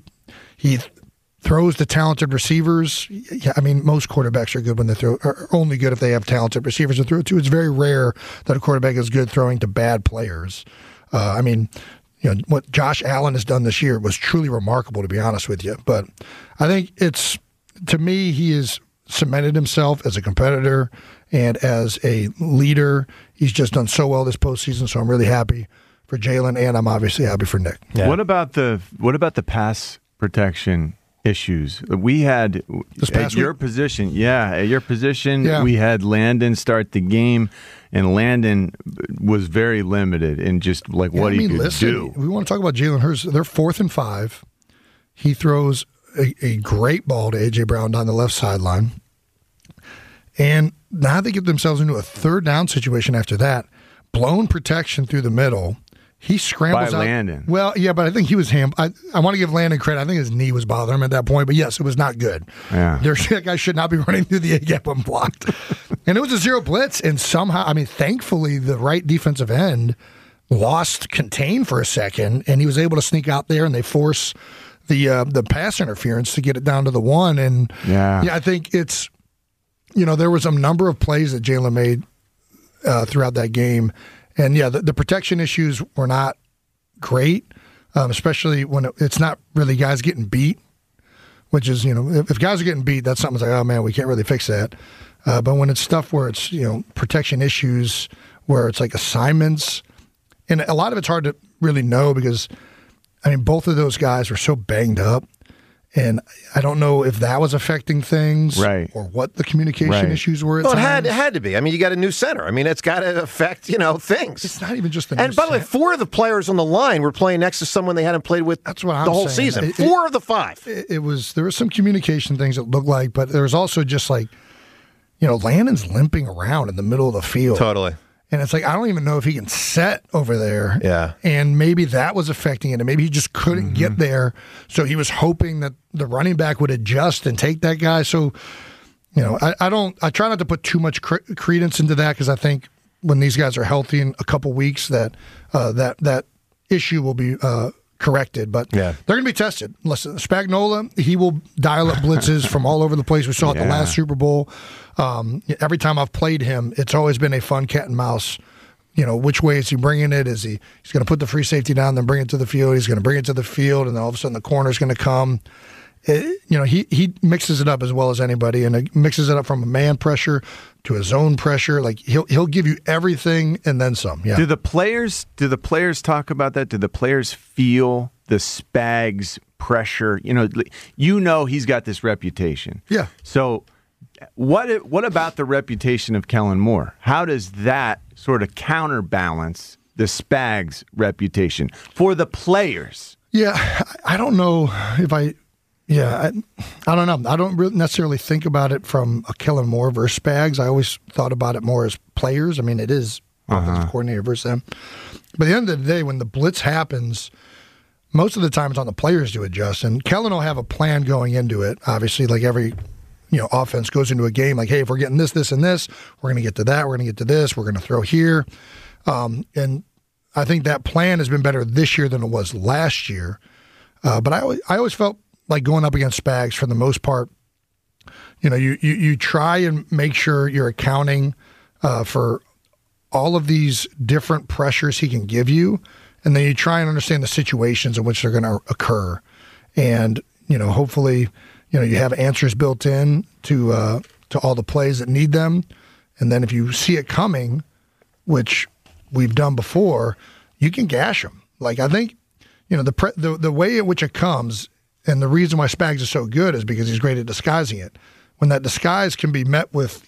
he throws to talented receivers. I mean, most quarterbacks are good when they throw, are only good if they have talented receivers to throw to. It's very rare that a quarterback is good throwing to bad players. What Josh Allen has done this year was truly remarkable, to be honest with you. But I think to me, he has cemented himself as a competitor and as a leader. He's just done so well this postseason, so I'm really happy for Jalen, and I'm obviously happy for Nick.
Yeah. What about the pass protection issues we had at your position? We had Landon start the game, and Landon was very limited in just what he could do.
We want to talk about Jalen Hurts. They're 4th and 5. He throws a great ball to A.J. Brown down the left sideline. And now they get themselves into a 3rd down situation after that. Blown protection through the middle. He scrambles
by
out.
Landon.
Well, yeah, but I think he was I want to give Landon credit. I think his knee was bothering him at that point. But yes, it was not good.
Yeah.
That guy should not be running through the A-gap unblocked. And it was a 0 blitz. And somehow, thankfully, the right defensive end lost contain for a second, and he was able to sneak out there, and they force the pass interference to get it down to the 1. And I think it's, there was a number of plays that Jalen made throughout that game. And, the protection issues were not great, especially when it's not really guys getting beat, which is, if guys are getting beat, that's something like, oh, man, we can't really fix that. But when it's stuff where it's, protection issues, where it's like assignments, and a lot of it's hard to really know because, both of those guys were so banged up. And I don't know if that was affecting things or what the communication issues were at times.
It had to be. You got a new center. It's got to affect, things.
It's not even just the new
And by the way, 4 of the players on the line were playing next to someone they hadn't played with
the
whole season. 4 of the 5.
There were some communication things that looked like, but there was also just Landon's limping around in the middle of the field.
Totally.
And it's I don't even know if he can set over there.
Yeah.
And maybe that was affecting it. And maybe he just couldn't get there. So he was hoping that the running back would adjust and take that guy. So, I try not to put too much credence into that because I think when these guys are healthy in a couple weeks that issue will be corrected, but they're going to be tested. Listen, Spagnuolo, he will dial up blitzes from all over the place. We saw it the last Super Bowl. Every time I've played him, it's always been a fun cat and mouse. Which way is he bringing it? He's going to put the free safety down, then bring it to the field. He's going to bring it to the field, and then all of a sudden the corner is going to come. He mixes it up as well as anybody, and he mixes it up from a man pressure to a zone pressure. Like he'll give you everything and then some. Yeah.
Do the players talk about that? Do the players feel the Spags pressure? He's got this reputation.
Yeah.
So what about the reputation of Kellen Moore? How does that sort of counterbalance the Spags reputation for the players?
Yeah, I don't know if I don't know. I don't really necessarily think about it from a Kellen Moore versus Spags. I always thought about it more as players. I mean, it is offensive coordinator versus them. But at the end of the day, when the blitz happens, most of the time it's on the players to adjust. And Kellen will have a plan going into it. Obviously, like every offense goes into a game like, hey, if we're getting this, this, and this, we're going to get to that. We're going to get to this. We're going to throw here. And I think that plan has been better this year than it was last year. But I always felt like going up against Spags for the most part, you try and make sure you're accounting for all of these different pressures he can give you, and then you try and understand the situations in which they're going to occur. And, hopefully, you have answers built in to all the plays that need them. And then if you see it coming, which we've done before, you can gash them. Like, I think, the way in which it comes, and the reason why Spags is so good is because he's great at disguising it. When that disguise can be met with,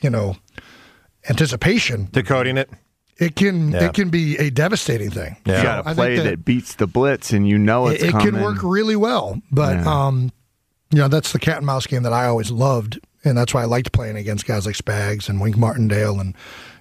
anticipation.
Decoding it.
It can be a devastating thing.
Yeah. You got a play that beats the blitz, and it's
coming.
It
can work really well. But, that's the cat and mouse game that I always loved, and that's why I liked playing against guys like Spags and Wink Martindale. And,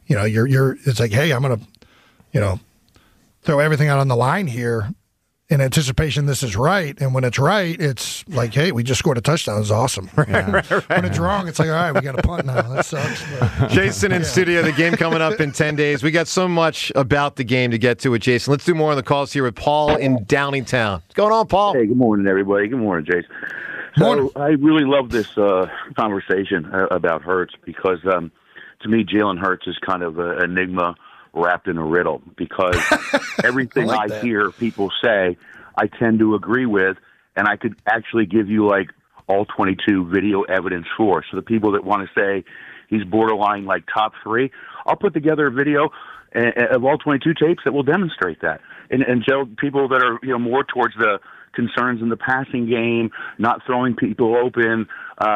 it's like, hey, I'm going to, throw everything out on the line here in anticipation this is right. And when it's right, it's like, hey, we just scored a touchdown. It's awesome. Right. When it's wrong, it's like, all right, we got a punt now. That sucks. But,
Jason in studio, the game coming up in 10 days. We got so much about the game to get to with Jason. Let's do more on the calls here with Paul in Downingtown. What's going on, Paul?
Hey, good morning, everybody. Good morning, Jason. So I really love this conversation about Hurts because to me, Jalen Hurts is kind of an enigma wrapped in a riddle because everything I hear people say, I tend to agree with, and I could actually give you like all 22 video evidence for. So the people that want to say he's borderline like top 3, I'll put together a video of all 22 tapes that will demonstrate that. And so people that are more towards the concerns in the passing game, not throwing people open,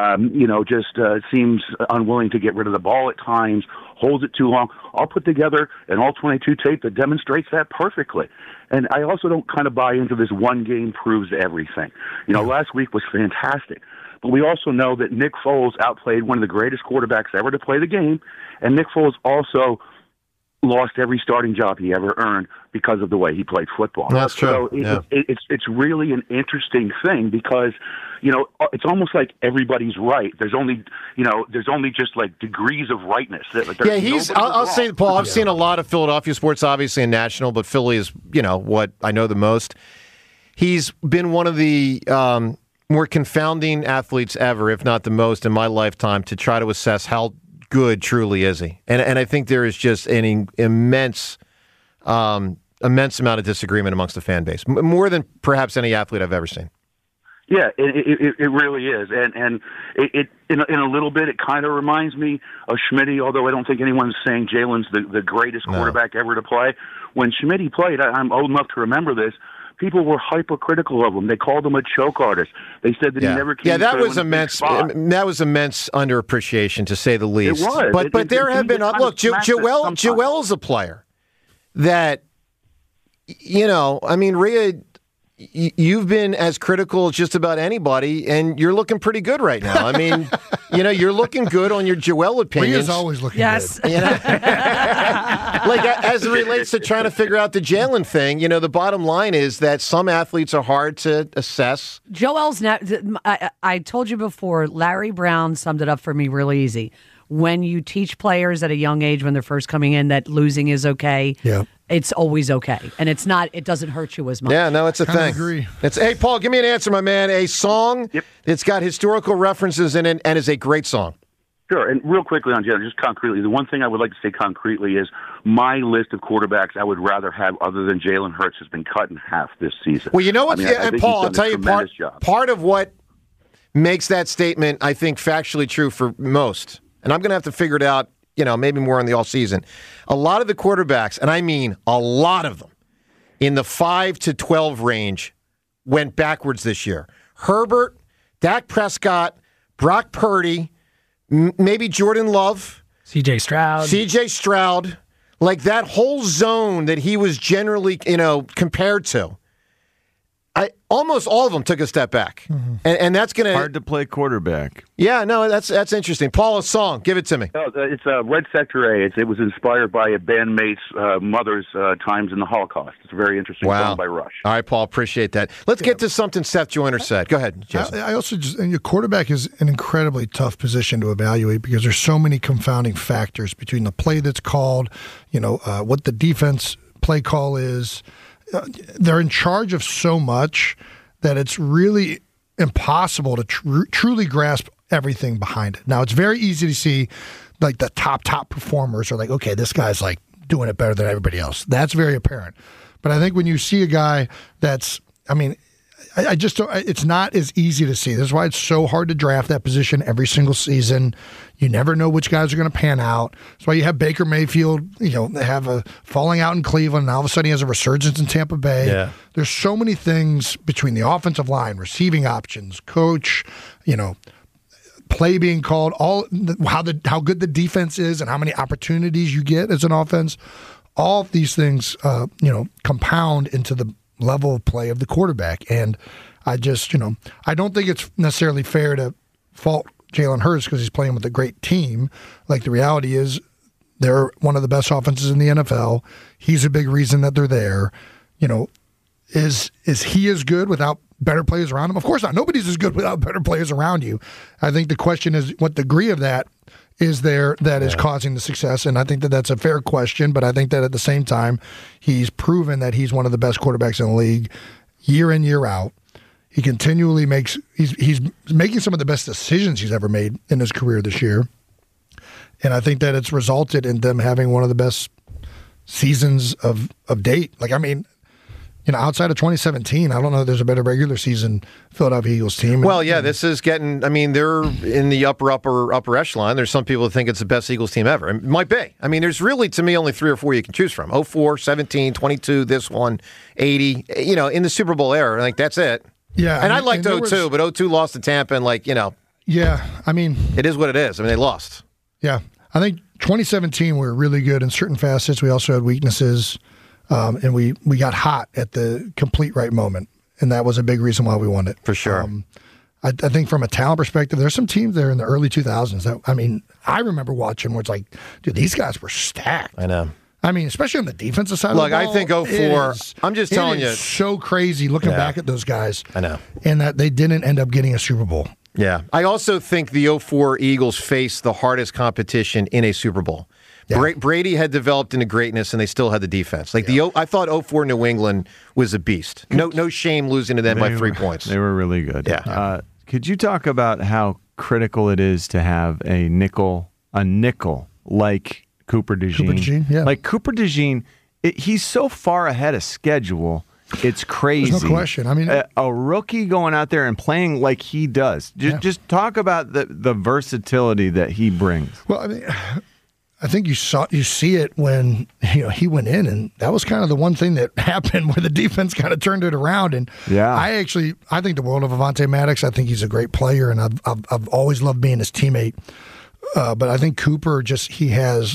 just seems unwilling to get rid of the ball at times, holds it too long. I'll put together an all-22 tape that demonstrates that perfectly. And I also don't kind of buy into this one game proves everything. Last week was fantastic. But we also know that Nick Foles outplayed one of the greatest quarterbacks ever to play the game, and Nick Foles also lost every starting job he ever earned because of the way he played football.
That's true.
So it's really an interesting thing because, it's almost like everybody's right. There's only just like degrees of rightness.
I'll say, Paul, I've seen a lot of Philadelphia sports, obviously, and national, but Philly is, what I know the most. He's been one of the more confounding athletes ever, if not the most in my lifetime, to try to assess how good truly is he. And I think there is just an immense amount of disagreement amongst the fan base, more than perhaps any athlete I've ever seen.
Yeah, it really is, and it in a little bit it kind of reminds me of Schmitty. Although I don't think anyone's saying Jalen's the greatest quarterback ever to play. When Schmitty played, I'm old enough to remember this. People were hypercritical of him. They called him a choke artist. They said that he never came.
Yeah, that was immense. That was immense underappreciation, to say the least.
It was.
But there have been Joel's a player that Rhea. You've been as critical as just about anybody, and you're looking pretty good right now. I mean, you're looking good on your Joel opinions.
Rhea's always looking good.
Like, as it relates to trying to figure out the Jalen thing, the bottom line is that some athletes are hard to assess.
Joel's now, I told you before, Larry Brown summed it up for me really easy. When you teach players at a young age when they're first coming in that losing is okay, it's always okay. And it doesn't hurt you as much.
Yeah, no, it's a thing.
Agree.
Hey, Paul, give me an answer, my man. A song that's got historical references in it and is a great song.
Sure, and real quickly on Jalen, just concretely, the one thing I would like to say concretely is my list of quarterbacks I would rather have other than Jalen Hurts has been cut in half this season.
Well, you know what,
and
Paul, I'll tell you part of what makes that statement, I think, factually true for most, and I'm going to have to figure it out, maybe more in the offseason. A lot of the quarterbacks, and I mean a lot of them, in the 5 to 12 range went backwards this year. Herbert, Dak Prescott, Brock Purdy, maybe Jordan Love.
C.J. Stroud.
Like that whole zone that he was generally, compared to. Almost all of them took a step back. Mm-hmm. And that's going to...
Hard to play quarterback.
Yeah, no, that's interesting. Paul, a song. Give it to me.
Oh, it's Red Sector A. It was inspired by a bandmate's mother's times in the Holocaust. It's a very interesting song by Rush.
All right, Paul, appreciate that. Let's get to something Seth Joyner said. Go ahead, Jason.
I also your quarterback is an incredibly tough position to evaluate because there's so many confounding factors between the play that's called, what the defense play call is. They're in charge of so much that it's really impossible to truly grasp everything behind it. Now, it's very easy to see, like, the top performers are like, okay, this guy's, like, doing it better than everybody else. That's very apparent. But I think when you see a guy that's, I just don't, it's not as easy to see. That's why it's so hard to draft that position every single season. You never know which guys are going to pan out. That's why you have Baker Mayfield, have a falling out in Cleveland, and all of a sudden he has a resurgence in Tampa Bay. Yeah. There's so many things between the offensive line, receiving options, coach, play being called, how good the defense is and how many opportunities you get as an offense. All of these things, compound into the level of play of the quarterback. And I just, I don't think it's necessarily fair to fault Jalen Hurts because he's playing with a great team. Like, the reality is they're one of the best offenses in the NFL. He's a big reason that they're there. Is he as good without better players around him? Of course not. Nobody's as good without better players around you. I think the question is what degree of that is there that is causing the success, and I think that that's a fair question, but I think that at the same time, he's proven that he's one of the best quarterbacks in the league year in, year out. He continually he's making some of the best decisions he's ever made in his career this year, and I think that it's resulted in them having one of the best seasons of date. Outside of 2017, I don't know if there's a better regular season Philadelphia Eagles team.
Well, yeah, this is getting, they're in the upper echelon. There's some people that think it's the best Eagles team ever. It might be. There's really, to me, only 3 or 4 you can choose from. 04, 17, 22, this one, 80. In the Super Bowl era, that's it.
Yeah.
And I liked 02, but 02 lost to Tampa, and
Yeah,
it is what it is. They lost.
Yeah. I think 2017 we were really good in certain facets. We also had weaknesses. And we got hot at the complete right moment, and that was a big reason why we won it.
For sure.
I think from a talent perspective, there's some teams there in the early 2000s that, I remember watching where it's like, dude, these guys were stacked.
I know.
Especially on the defensive side of the ball.
I think 04, I'm just telling you.
It's so crazy looking back at those guys.
I know.
And that they didn't end up getting a Super Bowl.
Yeah. I also think the 04 Eagles faced the hardest competition in a Super Bowl. Yeah. Brady had developed into greatness, and they still had the defense. I thought 04 New England was a beast. No shame losing to them by 3 points.
They were really good.
Yeah.
Could you talk about how critical it is to have a nickel like Cooper DeJean?
Yeah.
Like Cooper DeJean, he's so far ahead of schedule. It's crazy.
There's no question.
A rookie going out there and playing like he does. Just talk about the versatility that he brings.
Well, I think you see it when he went in, and that was kind of the one thing that happened where the defense kind of turned it around. And I think the world of Avonte Maddox. I think he's a great player, and I've always loved being his teammate. But I think Cooper he has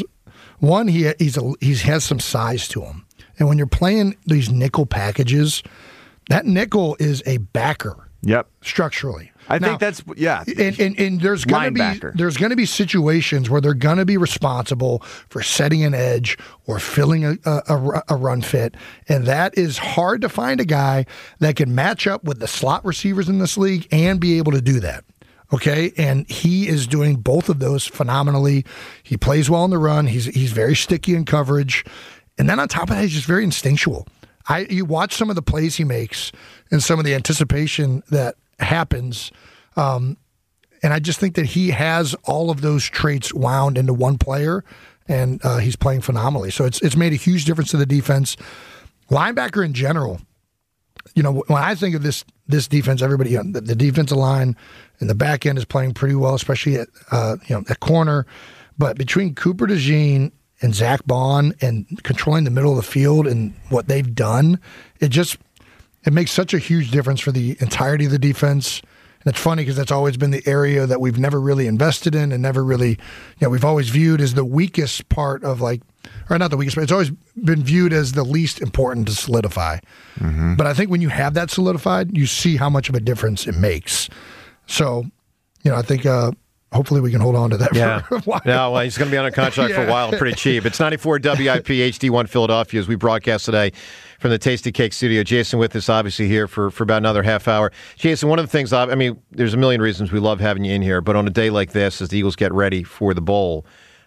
some size to him, and when you're playing these nickel packages, that nickel is a backer.
Yep,
structurally.
I think that's
and there's going to be situations where they're going to be responsible for setting an edge or filling a run fit, and that is hard to find a guy that can match up with the slot receivers in this league and be able to do that. Okay, and he is doing both of those phenomenally. He plays well on the run. He's very sticky in coverage. And then on top of that, he's just very instinctual. You watch some of the plays he makes and some of the anticipation that happens, and I just think that he has all of those traits wound into one player, and he's playing phenomenally. So it's made a huge difference to the defense. Linebacker in general, when I think of this defense, everybody, the defensive line and the back end is playing pretty well, especially at corner. But between Cooper DeJean and Zach Bond and controlling the middle of the field and what they've done, it makes such a huge difference for the entirety of the defense. And it's funny because that's always been the area that we've never really invested in and never really, we've always viewed as the weakest part of or not the weakest, but it's always been viewed as the least important to solidify. Mm-hmm. But I think when you have that solidified, you see how much of a difference it makes. So, I think hopefully we can hold on to that for a while.
No, well, he's going to be on a contract for a while and pretty cheap. It's 94 WIP HD1 Philadelphia as we broadcast today from the Tasty Cake studio. Jason with us, obviously, here for about another half hour. Jason, one of the things, there's a million reasons we love having you in here, but on a day like this, as the Eagles get ready for the bowl,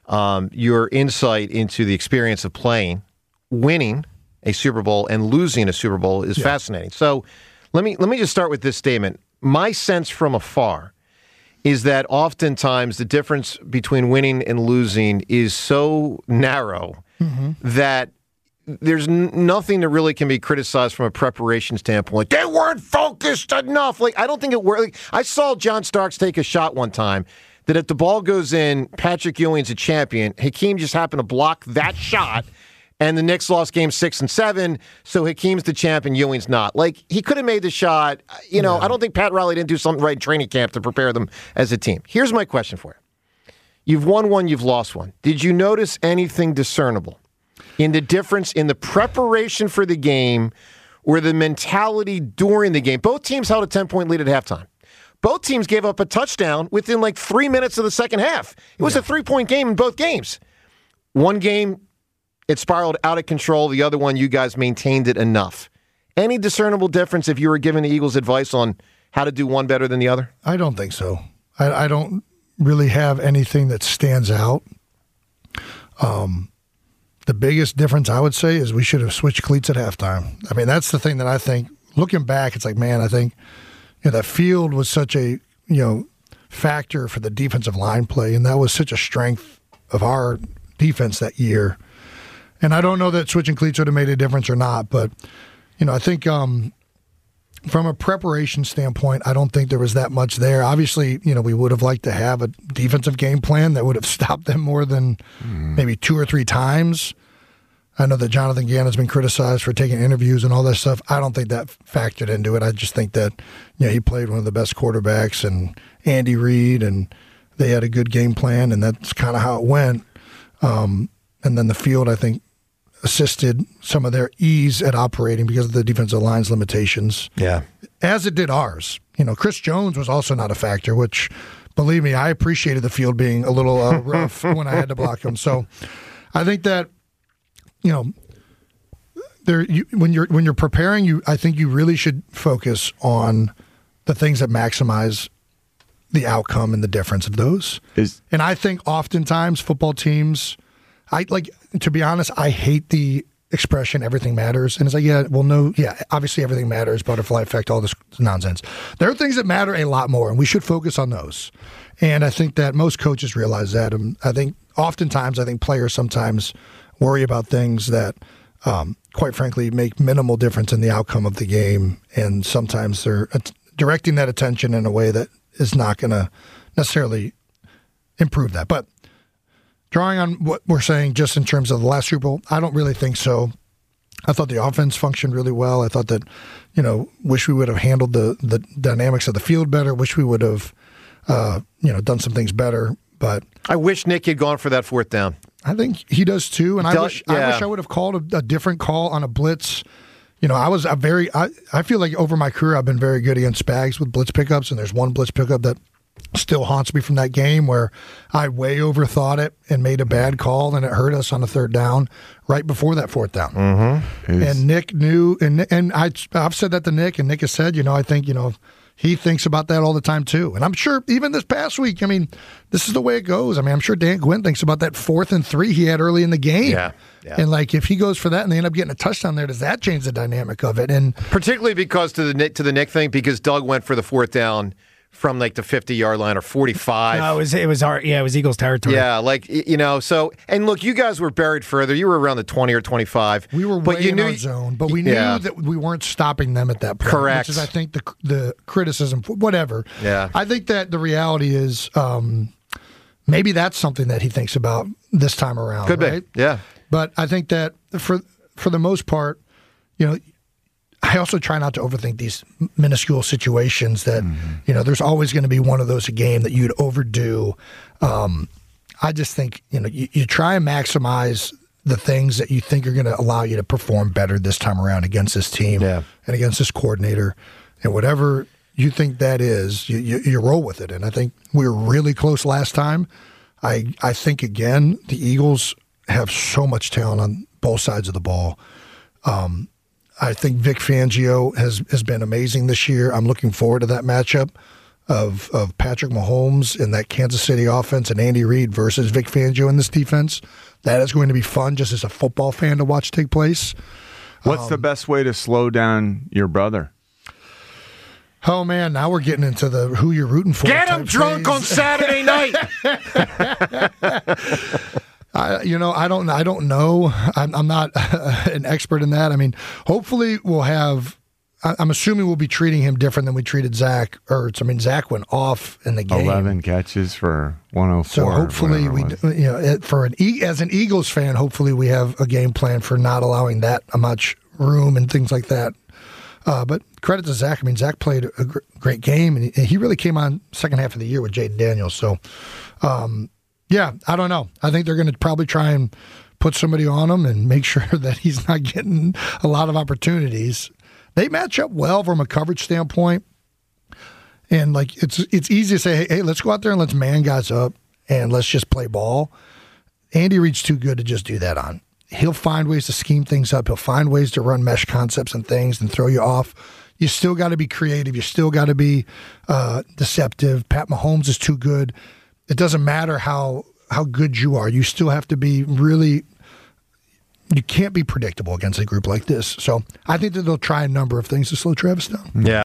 your insight into the experience of winning a Super Bowl and losing a Super Bowl is fascinating. So let me just start with this statement. My sense from afar is that oftentimes the difference between winning and losing is so narrow that there's nothing that really can be criticized from a preparation standpoint. They weren't focused enough. I don't think it worked. I saw John Starks take a shot one time that if the ball goes in, Patrick Ewing's a champion. Hakeem just happened to block that shot, and the Knicks lost game 6 and 7, so Hakeem's the champ and Ewing's not. He could have made the shot. I don't think Pat Riley didn't do something right in training camp to prepare them as a team. Here's my question for you. You've won one, you've lost one. Did you notice anything discernible in the difference in the preparation for the game or the mentality during the game? Both teams held a 10-point lead at halftime. Both teams gave up a touchdown within 3 minutes of the second half. It was a 3-point game in both games. One game, it spiraled out of control. The other one, you guys maintained it enough. Any discernible difference if you were giving the Eagles advice on how to do one better than the other?
I don't think so. I don't really have anything that stands out. The biggest difference, I would say, is we should have switched cleats at halftime. That's the thing that I think, looking back, it's I think that field was such a factor for the defensive line play, and that was such a strength of our defense that year. And I don't know that switching cleats would have made a difference or not, but I think from a preparation standpoint, I don't think there was that much there. Obviously, we would have liked to have a defensive game plan that would have stopped them more than maybe 2 or 3 times. I know that Jonathan Gann has been criticized for taking interviews and all that stuff. I don't think that factored into it. I just think that he played one of the best quarterbacks, and Andy Reid, and they had a good game plan, and that's kind of how it went. And then the field, I think, assisted some of their ease at operating because of the defensive line's limitations.
Yeah.
As it did ours. Chris Jones was also not a factor, which, believe me, I appreciated the field being a little rough when I had to block him. So I think that, when you're preparing, I think you really should focus on the things that maximize the outcome and the difference of those. And I think oftentimes football teams, to be honest, I hate the expression everything matters. And it's obviously everything matters, butterfly effect, all this nonsense. There are things that matter a lot more, and we should focus on those. And I think that most coaches realize that. I think players sometimes worry about things that, quite frankly, make minimal difference in the outcome of the game. And sometimes they're directing that attention in a way that is not going to necessarily improve that. But drawing on what we're saying just in terms of the last Super Bowl, I don't really think so. I thought the offense functioned really well. I thought that, wish we would have handled the dynamics of the field better. Wish we would have, done some things better. But
I wish Nick had gone for that 4th down.
I think he does too. And I wish I would have called a different call on a blitz. I feel like over my career I've been very good against Spags with blitz pickups, and there's one blitz pickup that still haunts me from that game where I way overthought it and made a bad call, and it hurt us on the 3rd down right before that 4th down. Mm-hmm. And Nick knew, and I've said that to Nick, and Nick has said, I think, he thinks about that all the time too. And I'm sure even this past week, I mean, this is the way it goes. I mean, I'm sure Dan Quinn thinks about that 4th and 3 he had early in the game.
Yeah.
And like if he goes for that and they end up getting a touchdown there, does that change the dynamic of it? And
particularly because to the Nick thing, because Doug went for the 4th down from like the 50-yard line or 45.
No, it was Eagles territory.
Yeah, like, you know, so, and look, you guys were buried further. You were around the 20 or 25.
We were way in our zone, but we knew that we weren't stopping them at that point.
Correct.
Which is, I think, the criticism, whatever.
Yeah.
I think that the reality is maybe that's something that he thinks about this time around.
Could
right?
be, yeah.
But I think that for the most part, you know, I also try not to overthink these minuscule situations that, you know, there's always going to be one of those a game that you'd overdo. I just think, you know, you try and maximize the things that you think are going to allow you to perform better this time around against this team and against this coordinator. And whatever you think that is, you roll with it. And I think we were really close last time. I think, again, the Eagles have so much talent on both sides of the ball. I think Vic Fangio has been amazing this year. I'm looking forward to that matchup of Patrick Mahomes in that Kansas City offense and Andy Reid versus Vic Fangio in this defense. That is going to be fun just as a football fan to watch take place.
What's the best way to slow down your brother?
Oh, man, now we're getting into the who you're rooting for.
Get him drunk on Saturday night.
I don't know. I'm not an expert in that. I mean, hopefully we'll have. I'm assuming we'll be treating him different than we treated Zach Ertz. I mean, Zach went off in the game.
11 catches for 104.
So hopefully as an Eagles fan, hopefully we have a game plan for not allowing that much room and things like that. But credit to Zach. I mean, Zach played a great game, and he really came on second half of the year with Jaden Daniels. So. Yeah, I don't know. I think they're going to probably try and put somebody on him and make sure that he's not getting a lot of opportunities. They match up well from a coverage standpoint. And like it's easy to say, hey, let's go out there and let's man guys up and let's just play ball. Andy Reid's too good to just do that on. He'll find ways to scheme things up. He'll find ways to run mesh concepts and things and throw you off. You still got to be creative. You still got to be deceptive. Pat Mahomes is too good. It doesn't matter how good you are. You still have to be really – you can't be predictable against a group like this. So I think that they'll try a number of things to slow Travis down.
Yeah.